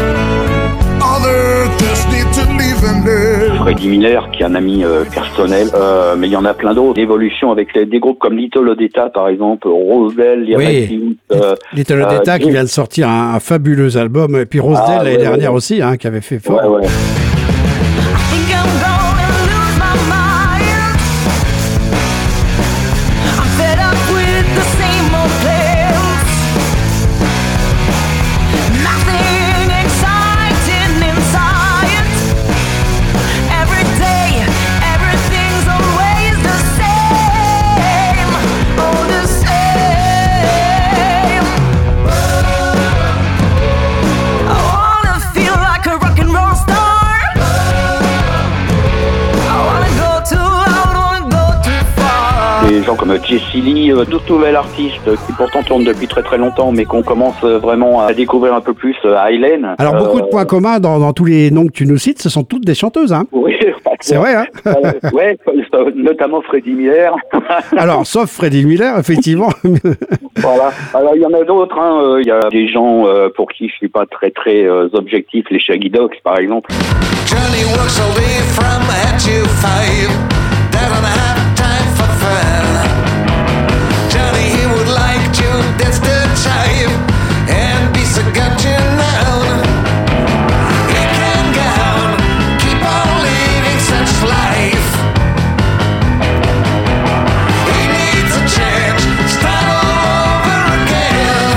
[SPEAKER 3] others just need to live in it.
[SPEAKER 8] Freddie Miller, qui est un ami euh, personnel, euh, mais il y en a plein d'autres. D'évolution avec les, des groupes comme Little Odetta, par exemple, Rosedale, les
[SPEAKER 1] Oui.
[SPEAKER 8] Redskins, euh,
[SPEAKER 1] Little
[SPEAKER 8] euh,
[SPEAKER 1] Odetta qui
[SPEAKER 8] Jim-
[SPEAKER 1] vient de sortir un, un fabuleux album, et puis Rosedale
[SPEAKER 8] Ah,
[SPEAKER 1] l'année
[SPEAKER 8] ouais,
[SPEAKER 1] dernière
[SPEAKER 8] ouais.
[SPEAKER 1] aussi, hein, qui avait fait fort.
[SPEAKER 8] Ouais, ouais.
[SPEAKER 10] Think I'm gonna lose my mind. I'm fed up with the same old plans. Nothing exciting in sight. Every day, everything's always the same. Oh, the same. I wanna feel like a rock and roll star. I wanna go too, I don't wanna go too far.
[SPEAKER 8] Des gens comme Jessie Lee, euh, toute nouvelle artiste euh, qui pourtant tourne depuis très très longtemps, mais qu'on commence euh, vraiment à découvrir un peu plus, euh, Hylène.
[SPEAKER 1] Alors, beaucoup de
[SPEAKER 8] Euh,
[SPEAKER 1] points communs dans, dans tous les noms que tu nous cites, ce sont toutes des chanteuses, hein.
[SPEAKER 8] Oui,
[SPEAKER 1] C'est vrai, hein.
[SPEAKER 8] Euh, ouais, notamment Freddie Miller.
[SPEAKER 1] Alors, sauf Freddie Miller, effectivement.
[SPEAKER 8] Voilà. Alors il y en a d'autres. Hein. Euh, Il y a des gens euh, pour qui je suis pas très très euh, objectif, les Shaggy Dogs par exemple.
[SPEAKER 7] Johnny works all day from eight to five. Doesn't have time for fun. Johnny, he would like to dance the jive and be so got you now. He can go on, keep on living such life. He needs a change, start all over again.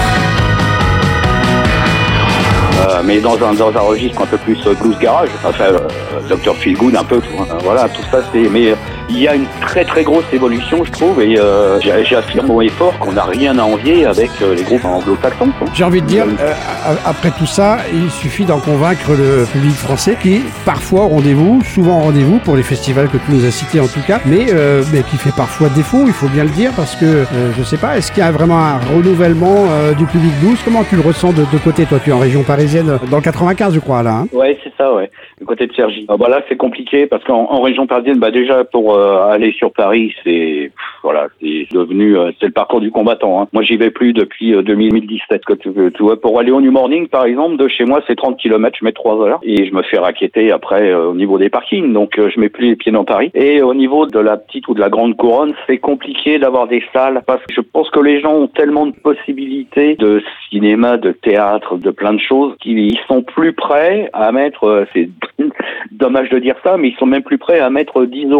[SPEAKER 8] Euh, mais dans un dans un registre un peu plus euh, blues garage. Enfin, euh, docteur Feelgood un peu. Tout, hein. Voilà, tout ça c'est. Mais euh, il y a une très très grosse évolution, je trouve, et euh, j'a- j'affirme haut et fort qu'on n'a rien à envier avec euh, les groupes anglo-saxons, quoi.
[SPEAKER 1] J'ai envie de dire, euh, a- après tout ça, il suffit d'en convaincre le public français qui est parfois au rendez-vous, souvent au rendez-vous pour les festivals que tu nous as cités en tout cas, mais, euh, mais qui fait parfois défaut, il faut bien le dire, parce que euh, je sais pas, est-ce qu'il y a vraiment un renouvellement euh, du public blues? Comment tu le ressens de, de côté? Toi, tu es en région parisienne, euh, dans le quatre-vingt-quinze, je crois, là. Hein.
[SPEAKER 8] Ouais, c'est ça, ouais. Du côté de Cergy. Ah, bah là, c'est compliqué parce qu'en en région parisienne, bah déjà pour euh, aller sur Paris, c'est pff, voilà, c'est devenu euh, c'est le parcours du combattant. Hein. Moi, j'y vais plus depuis euh, deux mille dix-sept. Que tu, veux, tu vois, pour aller au New Morning, par exemple, de chez moi, c'est trente kilomètres, je mets trois heures et je me fais raqueter après euh, au niveau des parkings. Donc, euh, je mets plus les pieds dans Paris. Et au niveau de la petite ou de la grande couronne, c'est compliqué d'avoir des salles parce que je pense que les gens ont tellement de possibilités de cinéma, de théâtre, de plein de choses qu'ils sont plus prêts à mettre. Euh, c'est dommage de dire ça, mais ils sont même plus prêts à mettre dix euros pour aller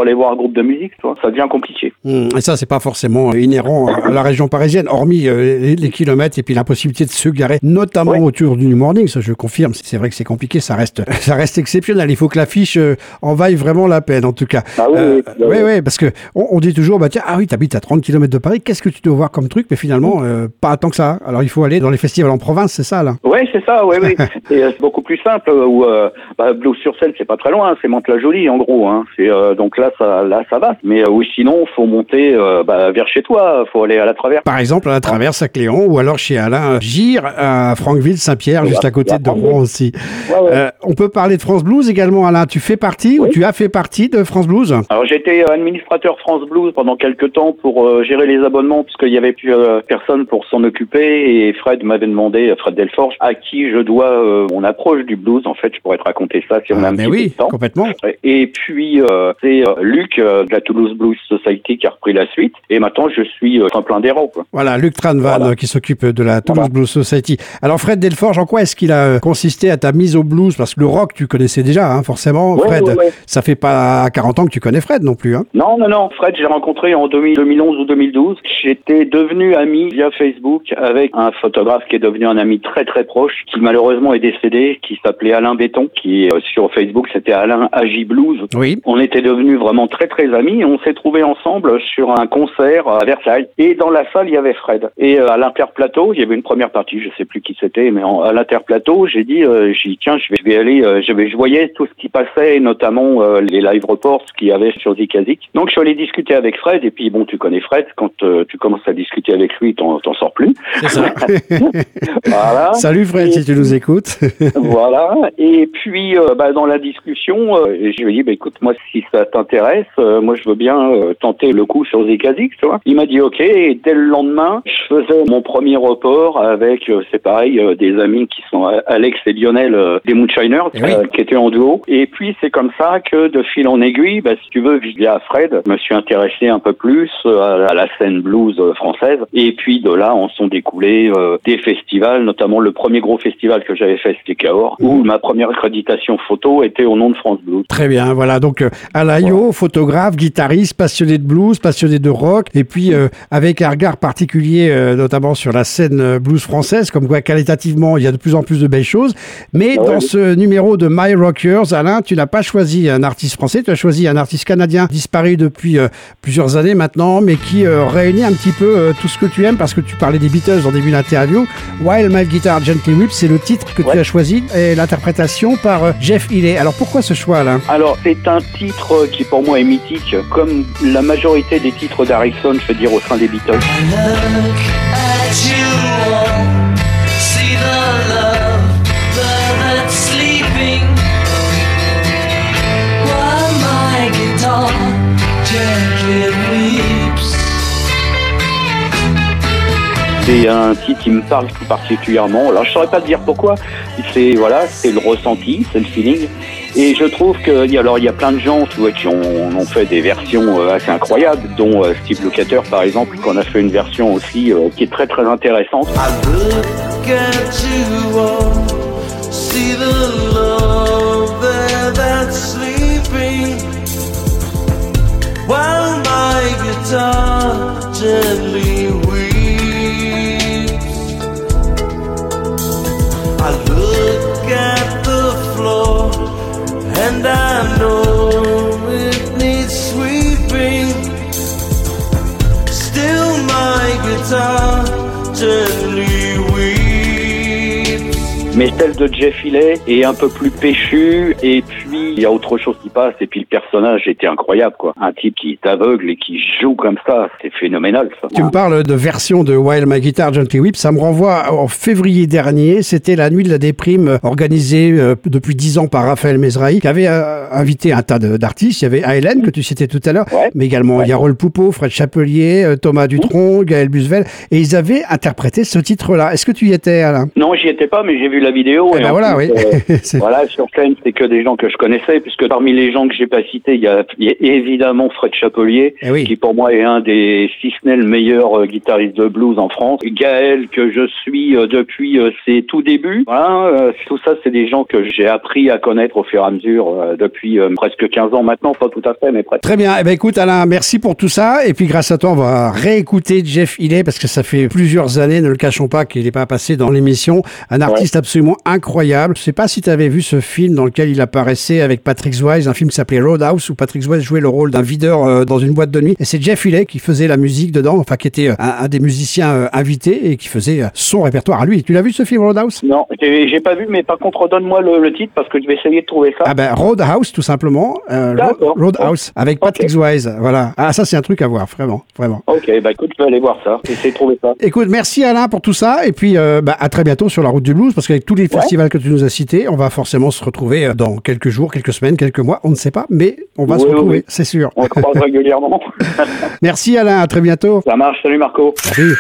[SPEAKER 8] aller voir un groupe de musique, tu vois. Ça devient compliqué.
[SPEAKER 1] Mmh, et ça, c'est pas forcément inhérent à la région parisienne, hormis euh, les, les kilomètres et puis l'impossibilité de se garer, notamment
[SPEAKER 8] Ouais.
[SPEAKER 1] autour du New Morning. Ça, je confirme. C'est vrai que c'est compliqué. Ça reste, ça reste exceptionnel. Il faut que l'affiche euh, en vaille vraiment la peine, en tout cas.
[SPEAKER 8] Ah oui,
[SPEAKER 1] Euh,
[SPEAKER 8] oui, bah
[SPEAKER 1] oui,
[SPEAKER 8] oui.
[SPEAKER 1] oui, parce que on, on dit toujours, bah tiens, ah oui, t'habites à trente kilomètres de Paris. Qu'est-ce que tu dois voir comme truc? Mais finalement, euh, pas tant que ça. Alors, il faut aller dans les festivals en province, c'est ça, là.
[SPEAKER 8] Ouais, c'est ça, ouais, oui. Et euh, c'est beaucoup plus simple. Où euh, bah, Blues-sur-Seine, c'est pas très loin, c'est Mantes-la-Jolie, en gros. Hein. C'est euh, donc là, ça, là, ça va. Mais euh, oui, sinon, faut monter euh, bah, vers chez toi. Faut aller à la Traverse.
[SPEAKER 1] Par exemple, à la Traverse à Cléon, ou alors chez Alain Gire à Franqueville, Saint-Pierre, juste à côté de Rouen aussi.
[SPEAKER 8] Ouais, ouais.
[SPEAKER 1] Euh, on peut parler de France Blues également, Alain. Tu fais partie ou tu as fait partie de France Blues?
[SPEAKER 8] Alors j'étais administrateur France Blues pendant quelques temps pour euh, gérer les abonnements parce qu'il y avait plus euh, personne pour s'en occuper et Fred m'avait demandé, Fred Delforge, à qui je dois euh, mon approche du blues. En fait, je pourrais te raconter ça si on a un
[SPEAKER 1] Mais
[SPEAKER 8] petit
[SPEAKER 1] oui,
[SPEAKER 8] peu de temps.
[SPEAKER 1] complètement.
[SPEAKER 8] Et puis euh, c'est euh, Luc euh, de la Toulouse Blues Society qui a repris la suite et maintenant je suis euh, en plein d'héros, quoi.
[SPEAKER 1] Voilà, Luc Tranvan
[SPEAKER 8] Voilà.
[SPEAKER 1] euh, qui s'occupe de la Toulouse Blues Society. Alors Fred Delforge, en quoi est-ce qu'il a euh, consisté à ta mise au blues? Parce que le rock, tu connaissais déjà, hein, forcément.
[SPEAKER 8] Ouais,
[SPEAKER 1] Fred,
[SPEAKER 8] ouais, ouais.
[SPEAKER 1] ça fait pas quarante ans que tu connais Fred non plus. Hein.
[SPEAKER 8] Non, non, non. Fred, j'ai rencontré en deux mille deux mille onze ou deux mille douze. J'étais devenu ami via Facebook avec un photographe qui est devenu un ami très très proche, qui malheureusement est décédé, qui s'appelait Alain Béton, qui euh, sur Facebook c'était Alain Agi Blues.
[SPEAKER 1] Oui.
[SPEAKER 8] On était devenus vraiment très très amis et on s'est trouvés ensemble sur un concert à Versailles. Et dans la salle, il y avait Fred. Et euh, à l'Interplateau, il y avait une première partie, je sais plus qui c'était, mais en, à l'Interplateau, j'ai dit, euh, j'ai dit tiens, je vais, je vais aller, euh, je, vais, je voyais tout ce qui passait, notamment euh, les live reports qu'il y avait sur Zikazik. Donc je suis allé discuter avec Fred et puis bon, tu connais Fred, quand euh, tu commences à discuter avec lui, t'en, t'en sors plus.
[SPEAKER 1] C'est ça.
[SPEAKER 8] Voilà.
[SPEAKER 1] Salut Fred,
[SPEAKER 8] Et
[SPEAKER 1] si tu nous écoutes.
[SPEAKER 8] voilà. Et puis, euh, bah, dans la discussion, euh, je lui ai dit, bah, écoute, moi, si ça t'intéresse, euh, moi, je veux bien euh, tenter le coup sur Zikazik, tu vois. Il m'a dit, ok. Et dès le lendemain, je faisais mon premier report avec, euh, c'est pareil, euh, des amis qui sont Alex et Lionel euh, des Moonshiners,
[SPEAKER 1] Eh oui.
[SPEAKER 8] euh, qui étaient en duo. Et puis, c'est comme ça que, de fil en aiguille, bah, si tu veux, via Fred, je me suis intéressé un peu plus euh, à la scène blues euh, française. Et puis, de là, en sont découlés euh, des festivals, notamment le premier gros festival que j'avais fait, c'était Cahors, où ma première accréditation photo était au nom de France Blues.
[SPEAKER 1] Très bien, voilà. Donc, euh, Alain Yo, photographe, guitariste, passionné de blues, passionné de rock, et puis euh, avec un regard particulier, euh, notamment sur la scène euh, blues française, comme quoi qualitativement, il y a de plus en plus de belles choses. Mais
[SPEAKER 8] Ah ouais,
[SPEAKER 1] dans
[SPEAKER 8] oui.
[SPEAKER 1] ce numéro de My Rockers, Alain, tu n'as pas choisi un artiste français, tu as choisi un artiste canadien disparu depuis euh, plusieurs années maintenant, mais qui euh, réunit un petit peu euh, tout ce que tu aimes, parce que tu parlais des Beatles en début d'interview. While My Guitar Gently Weeps, c'est le titre que
[SPEAKER 8] Ouais.
[SPEAKER 1] tu as choisi, et l'interprétation par euh, Jeff Healey. Alors pourquoi ce choix, Alain?
[SPEAKER 8] Alors, c'est un titre qui pour moi est mythique, comme la majorité des titres d'Harrison, je veux dire, au sein des Beatles.
[SPEAKER 10] See the love that's sleeping while my guitar gently weeps.
[SPEAKER 8] C'est un titre qui me parle tout particulièrement. Alors, je saurais pas te dire pourquoi. C'est, voilà, c'est le ressenti, c'est le feeling. Et je trouve que, il y a- alors, il y a plein de gens, tu vois, qui ont, ont fait des versions euh, assez incroyables, dont euh, Steve Lukather, par exemple, qu'on a fait une version aussi euh, qui est très très intéressante.
[SPEAKER 10] I look at you all, see the love there that's sleeping while my guitar gently weeps. I look at the floor and I know it needs sweeping. Still my guitar gently weeps.
[SPEAKER 8] Mais celle de Jeff Healey est un peu plus péchue, et puis il y a autre chose qui passe, et puis le personnage était incroyable, quoi. Un type qui est aveugle et qui joue comme ça, c'est phénoménal, ça.
[SPEAKER 1] Tu me parles de version de While My Guitar Gently Weeps, ça me renvoie en février dernier, c'était la nuit de la déprime organisée euh, depuis dix ans par Raphaël Mesrahi, qui avait euh, invité un tas de- d'artistes. Il y avait Hélène, que tu citais tout à l'heure,
[SPEAKER 8] Ouais.
[SPEAKER 1] mais également
[SPEAKER 8] Ouais.
[SPEAKER 1] Yarol Poupeau, Fred Chapelier, euh, Thomas Dutronc, Gaël Busvel, et ils avaient interprété ce titre-là. Est-ce que tu y étais, Alain?
[SPEAKER 8] Non, j'y étais pas, mais j'ai vu la la vidéo.
[SPEAKER 1] Eh
[SPEAKER 8] et
[SPEAKER 1] ben
[SPEAKER 8] en
[SPEAKER 1] voilà,
[SPEAKER 8] plus,
[SPEAKER 1] oui.
[SPEAKER 8] euh,
[SPEAKER 1] C'est-
[SPEAKER 8] voilà, sur scène, c'est que des gens que je connaissais, puisque parmi les gens que j'ai pas cités, il y a, il y a évidemment Fred Chapelier,
[SPEAKER 1] Eh oui.
[SPEAKER 8] qui pour moi est un des, si ce n'est le meilleur euh, guitariste de blues en France. Gaël, que je suis euh, depuis euh, ses tout débuts. Voilà, euh, tout ça, c'est des gens que j'ai appris à connaître au fur et à mesure euh, depuis euh, presque quinze ans maintenant, pas tout à fait, mais presque.
[SPEAKER 1] Très bien. Eh ben, écoute, Alain, merci pour tout ça. Et puis, grâce à toi, on va réécouter Jeff Healey parce que ça fait plusieurs années, ne le cachons pas, qu'il n'est pas passé dans l'émission. Un artiste absolument incroyable. Je sais pas si tu avais vu ce film dans lequel il apparaissait avec Patrick Swayze, un film qui s'appelait Roadhouse, où Patrick Swayze jouait le rôle d'un videur euh, dans une boîte de nuit. Et c'est Jeff Healey qui faisait la musique dedans, enfin, qui était euh, un, un des musiciens euh, invités et qui faisait euh, son répertoire à lui. Tu l'as vu ce film Roadhouse?
[SPEAKER 8] Non, j'ai j'ai pas vu, mais par contre, redonne-moi le, le titre parce que je vais essayer de trouver ça.
[SPEAKER 1] Ah ben Roadhouse tout simplement, euh,
[SPEAKER 8] D'accord.
[SPEAKER 1] Roadhouse avec Patrick
[SPEAKER 8] Ok.
[SPEAKER 1] Swayze, voilà. Ah ça c'est un truc à voir, vraiment, vraiment.
[SPEAKER 8] Ok, bah écoute, je vais aller voir ça, essayer de trouver ça.
[SPEAKER 1] Écoute, merci Alain pour tout ça et puis euh, bah, à très bientôt sur la route du blues parce qu'avec tous les festivals que tu nous as cités, on va forcément se retrouver euh, dans quelques jours, quelques semaines, quelques mois, on ne sait pas, mais on va
[SPEAKER 8] Oui,
[SPEAKER 1] se
[SPEAKER 8] oui,
[SPEAKER 1] retrouver,
[SPEAKER 8] oui.
[SPEAKER 1] c'est sûr.
[SPEAKER 8] On se croise régulièrement.
[SPEAKER 1] Merci Alain, à très bientôt.
[SPEAKER 8] Ça marche, salut Marco.
[SPEAKER 1] Salut.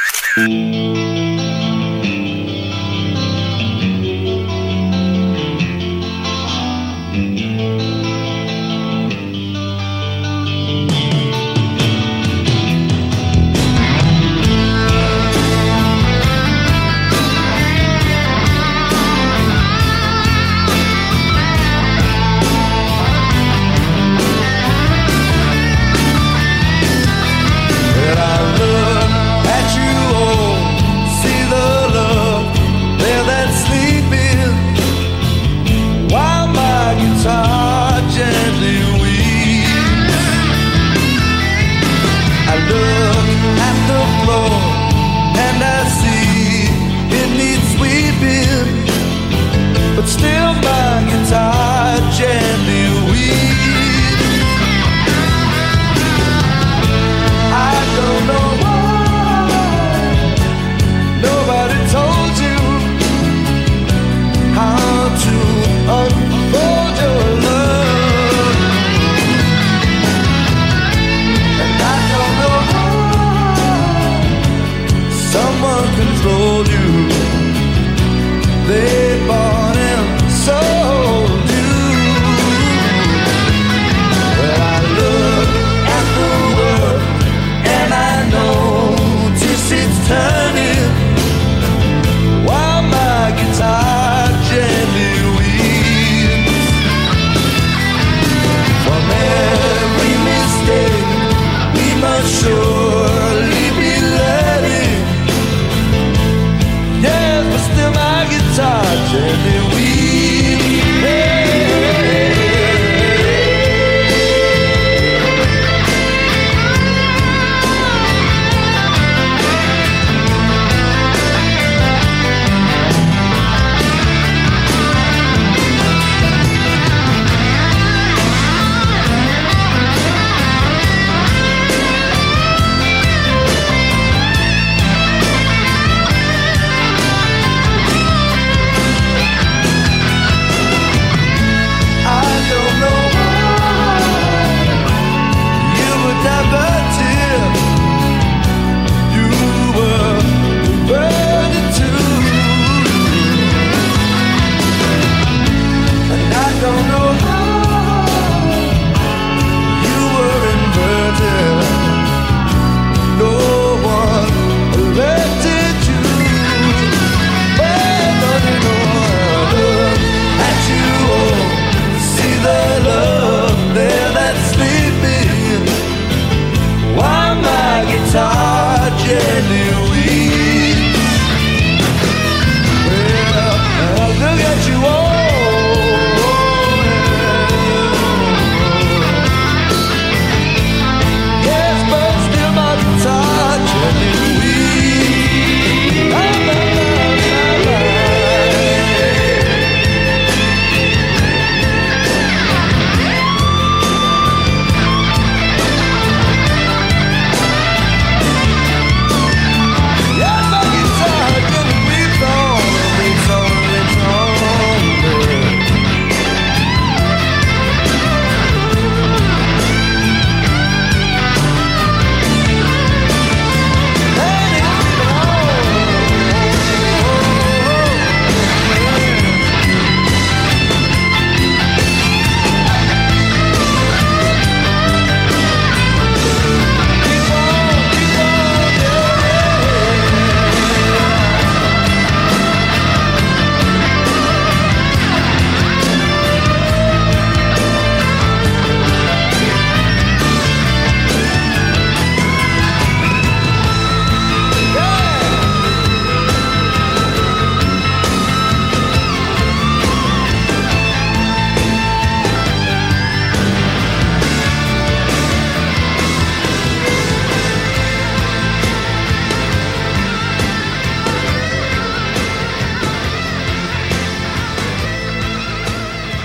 [SPEAKER 3] When I look at you, oh, see the love there that's sleeping, while my guitar gently weeps. I look at the floor and I see it needs sweeping, but still my guitar gently weeps. I don't know why nobody told you how to unfold your love, and I don't know why someone controlled you. They bought and sold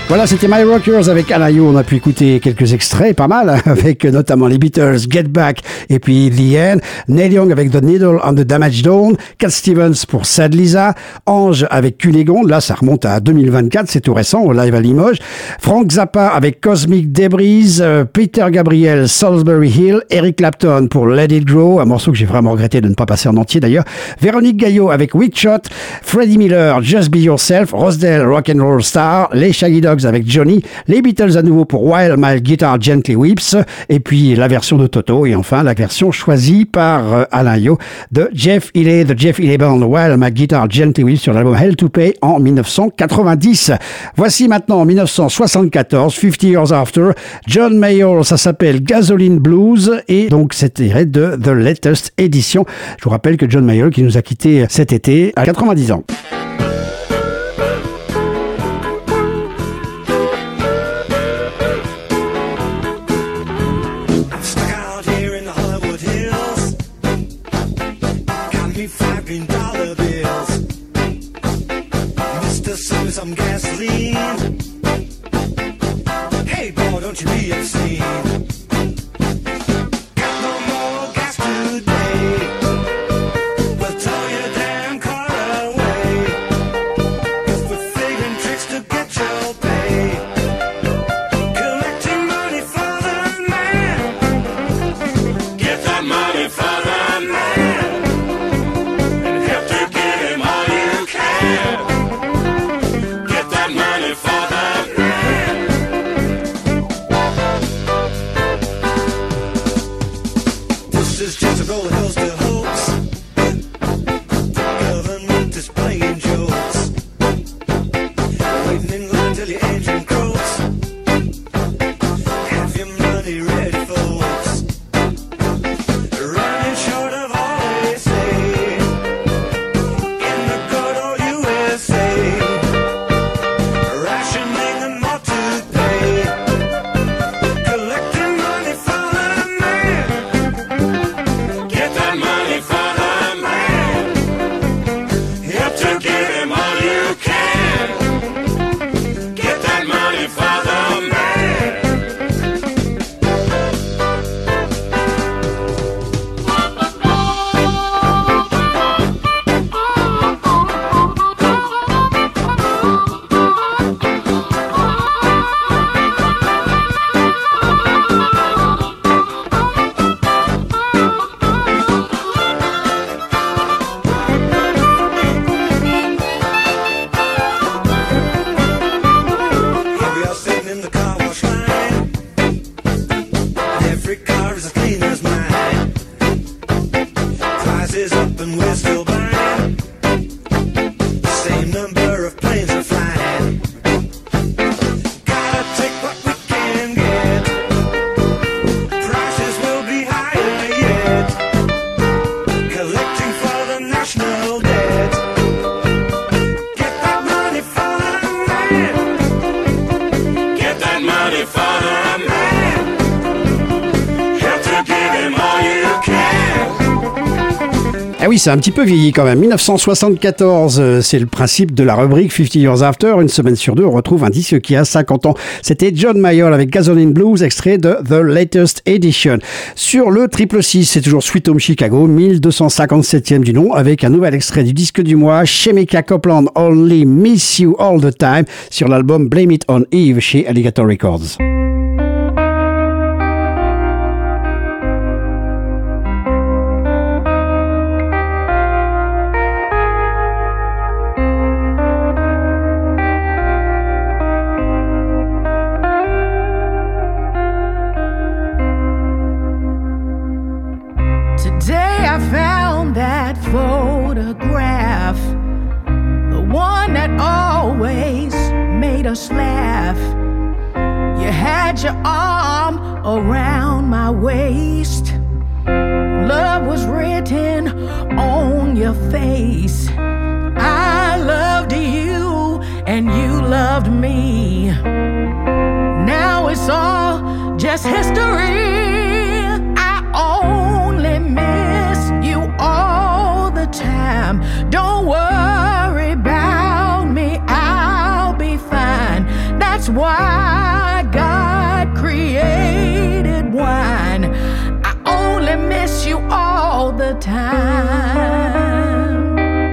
[SPEAKER 1] Voilà, c'était My Rockers avec Alain Yo. On a pu écouter quelques extraits, pas mal, avec notamment les Beatles, Get Back et puis The End. Neil Young avec The Needle on the Damaged Dawn. Cat Stevens pour Sad Lisa. Ange avec Cunégonde. Là, ça remonte à deux mille vingt-quatre, c'est tout récent, au live à Limoges. Frank Zappa avec Cosmic Debris. Euh, Peter Gabriel, Salisbury Hill. Eric Clapton pour Let It Grow, un morceau que j'ai vraiment regretté de ne pas passer en entier d'ailleurs. Véronique Gaillot avec Weak Shot. Freddie Miller, Just Be Yourself. Rosedale, Rock and Roll Star. Les Shaggy Dogs avec Johnny, les Beatles à nouveau pour While My Guitar Gently Weeps, et puis la version de Toto, et enfin la version choisie par euh, Alain Yo de Jeff Healey, de Jeff Healey Band, While My Guitar Gently Weeps sur l'album Hell to Pay en dix-neuf cent quatre-vingt-dix. Voici maintenant en dix-neuf cent soixante-quatorze, cinquante Years After, John Mayall, ça s'appelle Gasoline Blues, et donc c'est tiré de The Latest Edition. Je vous rappelle que John Mayall qui nous a quittés cet été à quatre-vingt-dix ans.
[SPEAKER 2] Some gasoline. Hey, boy, don't you be obscene. Got no more gas today. We'll tow your damn car away. 'Cause we're figuring tricks to get your pay. Collecting money for the man. Get that money for the man. And help to give him all you can. Money for the man. This is just a roller coaster hoax. The government is playing jokes. Waiting in line till your engine croaks. Have your money ready, folks. Running short of all they say. In the good old U S A. Rationing and more to pay. Collecting money for the man. Get that money for the man. Help to give him all you can. Get that money for the man. Here we are sitting in the car wash line. Every car is as clean as mine. Prices up and we're still buying. The same number of planes are flying. Gotta take what we can get. Prices will be higher yet. Collecting for the national debt. Get that money for the man. Get that money for the man. Help to give him all you can.
[SPEAKER 1] Ah oui, c'est un petit peu vieilli quand même. dix-neuf cent soixante-quatorze, euh, c'est le principe de la rubrique cinquante Years After. Une semaine sur deux, on retrouve un disque qui a cinquante ans. C'était John Mayall avec Gasoline Blues, extrait de The Latest Edition. Sur le triple six, c'est toujours Sweet Home Chicago, mille deux cent cinquante-septième du nom, avec un nouvel extrait du disque du mois, Shemeka Copeland, Only Miss You All the Time, sur l'album Blame It on Eve chez Alligator Records.
[SPEAKER 11] Today I found that photograph, the one that always made us laugh. You had your arm around my waist. Love was written on your face. I loved you and you loved me. Now it's all just history. I only miss you all the time. Don't worry about me, I'll be fine. That's what time.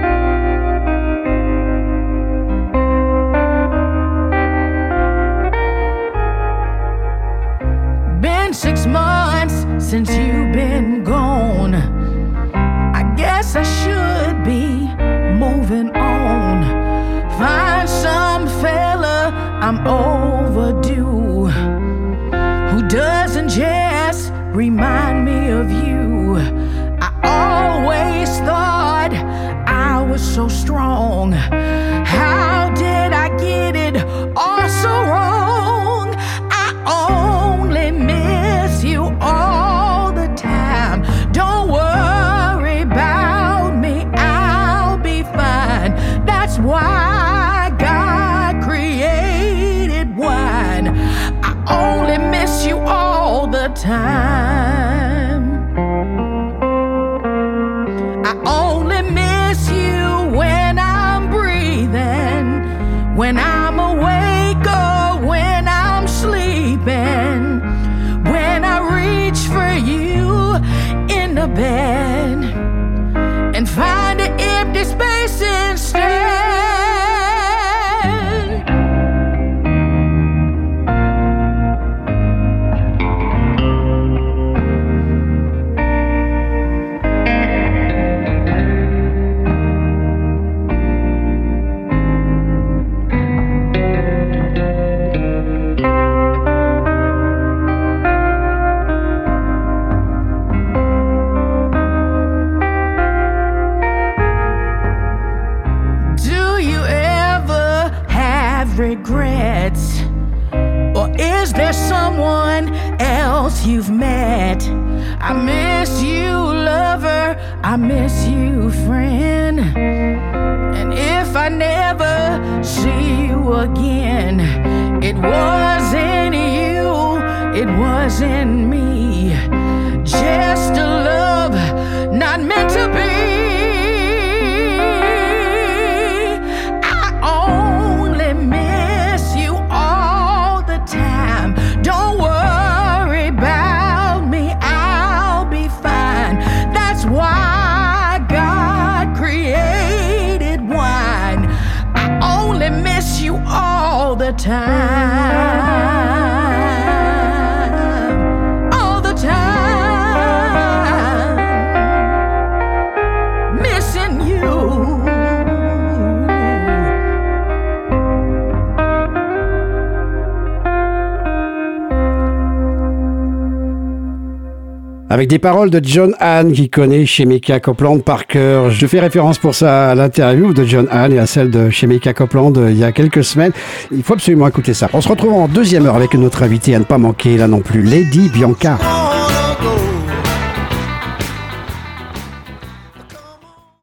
[SPEAKER 11] Been six months since you've been gone. I guess I should be moving on. Find some fella I'm overdue, who doesn't just remind me of you. I always thought I was so strong. How did I get it all so wrong? I only miss you all the time. Don't worry about me, I'll be fine. That's why God created wine. I only miss you all the time. I only miss you when I'm breathing, when I'm awake or when I'm sleeping, when I reach for you in the bed and find an empty space instead. Regrets, or is there someone else you've met? I miss you, lover, I miss you, friend. And if I never see you again, it wasn't you, it wasn't me. Just a love not meant to be. Don't worry about me, I'll be fine. That's why God created wine. I only miss you all the time. All the time. Missing you.
[SPEAKER 1] Avec des paroles de John Hahn qui connaît Shemekia Copeland par cœur. Je fais référence pour ça à l'interview de John Hahn et à celle de Shemekia Copeland il y a quelques semaines. Il faut absolument écouter ça. On se retrouve en deuxième heure avec notre invitée à ne pas manquer, là non plus, Lady Bianca.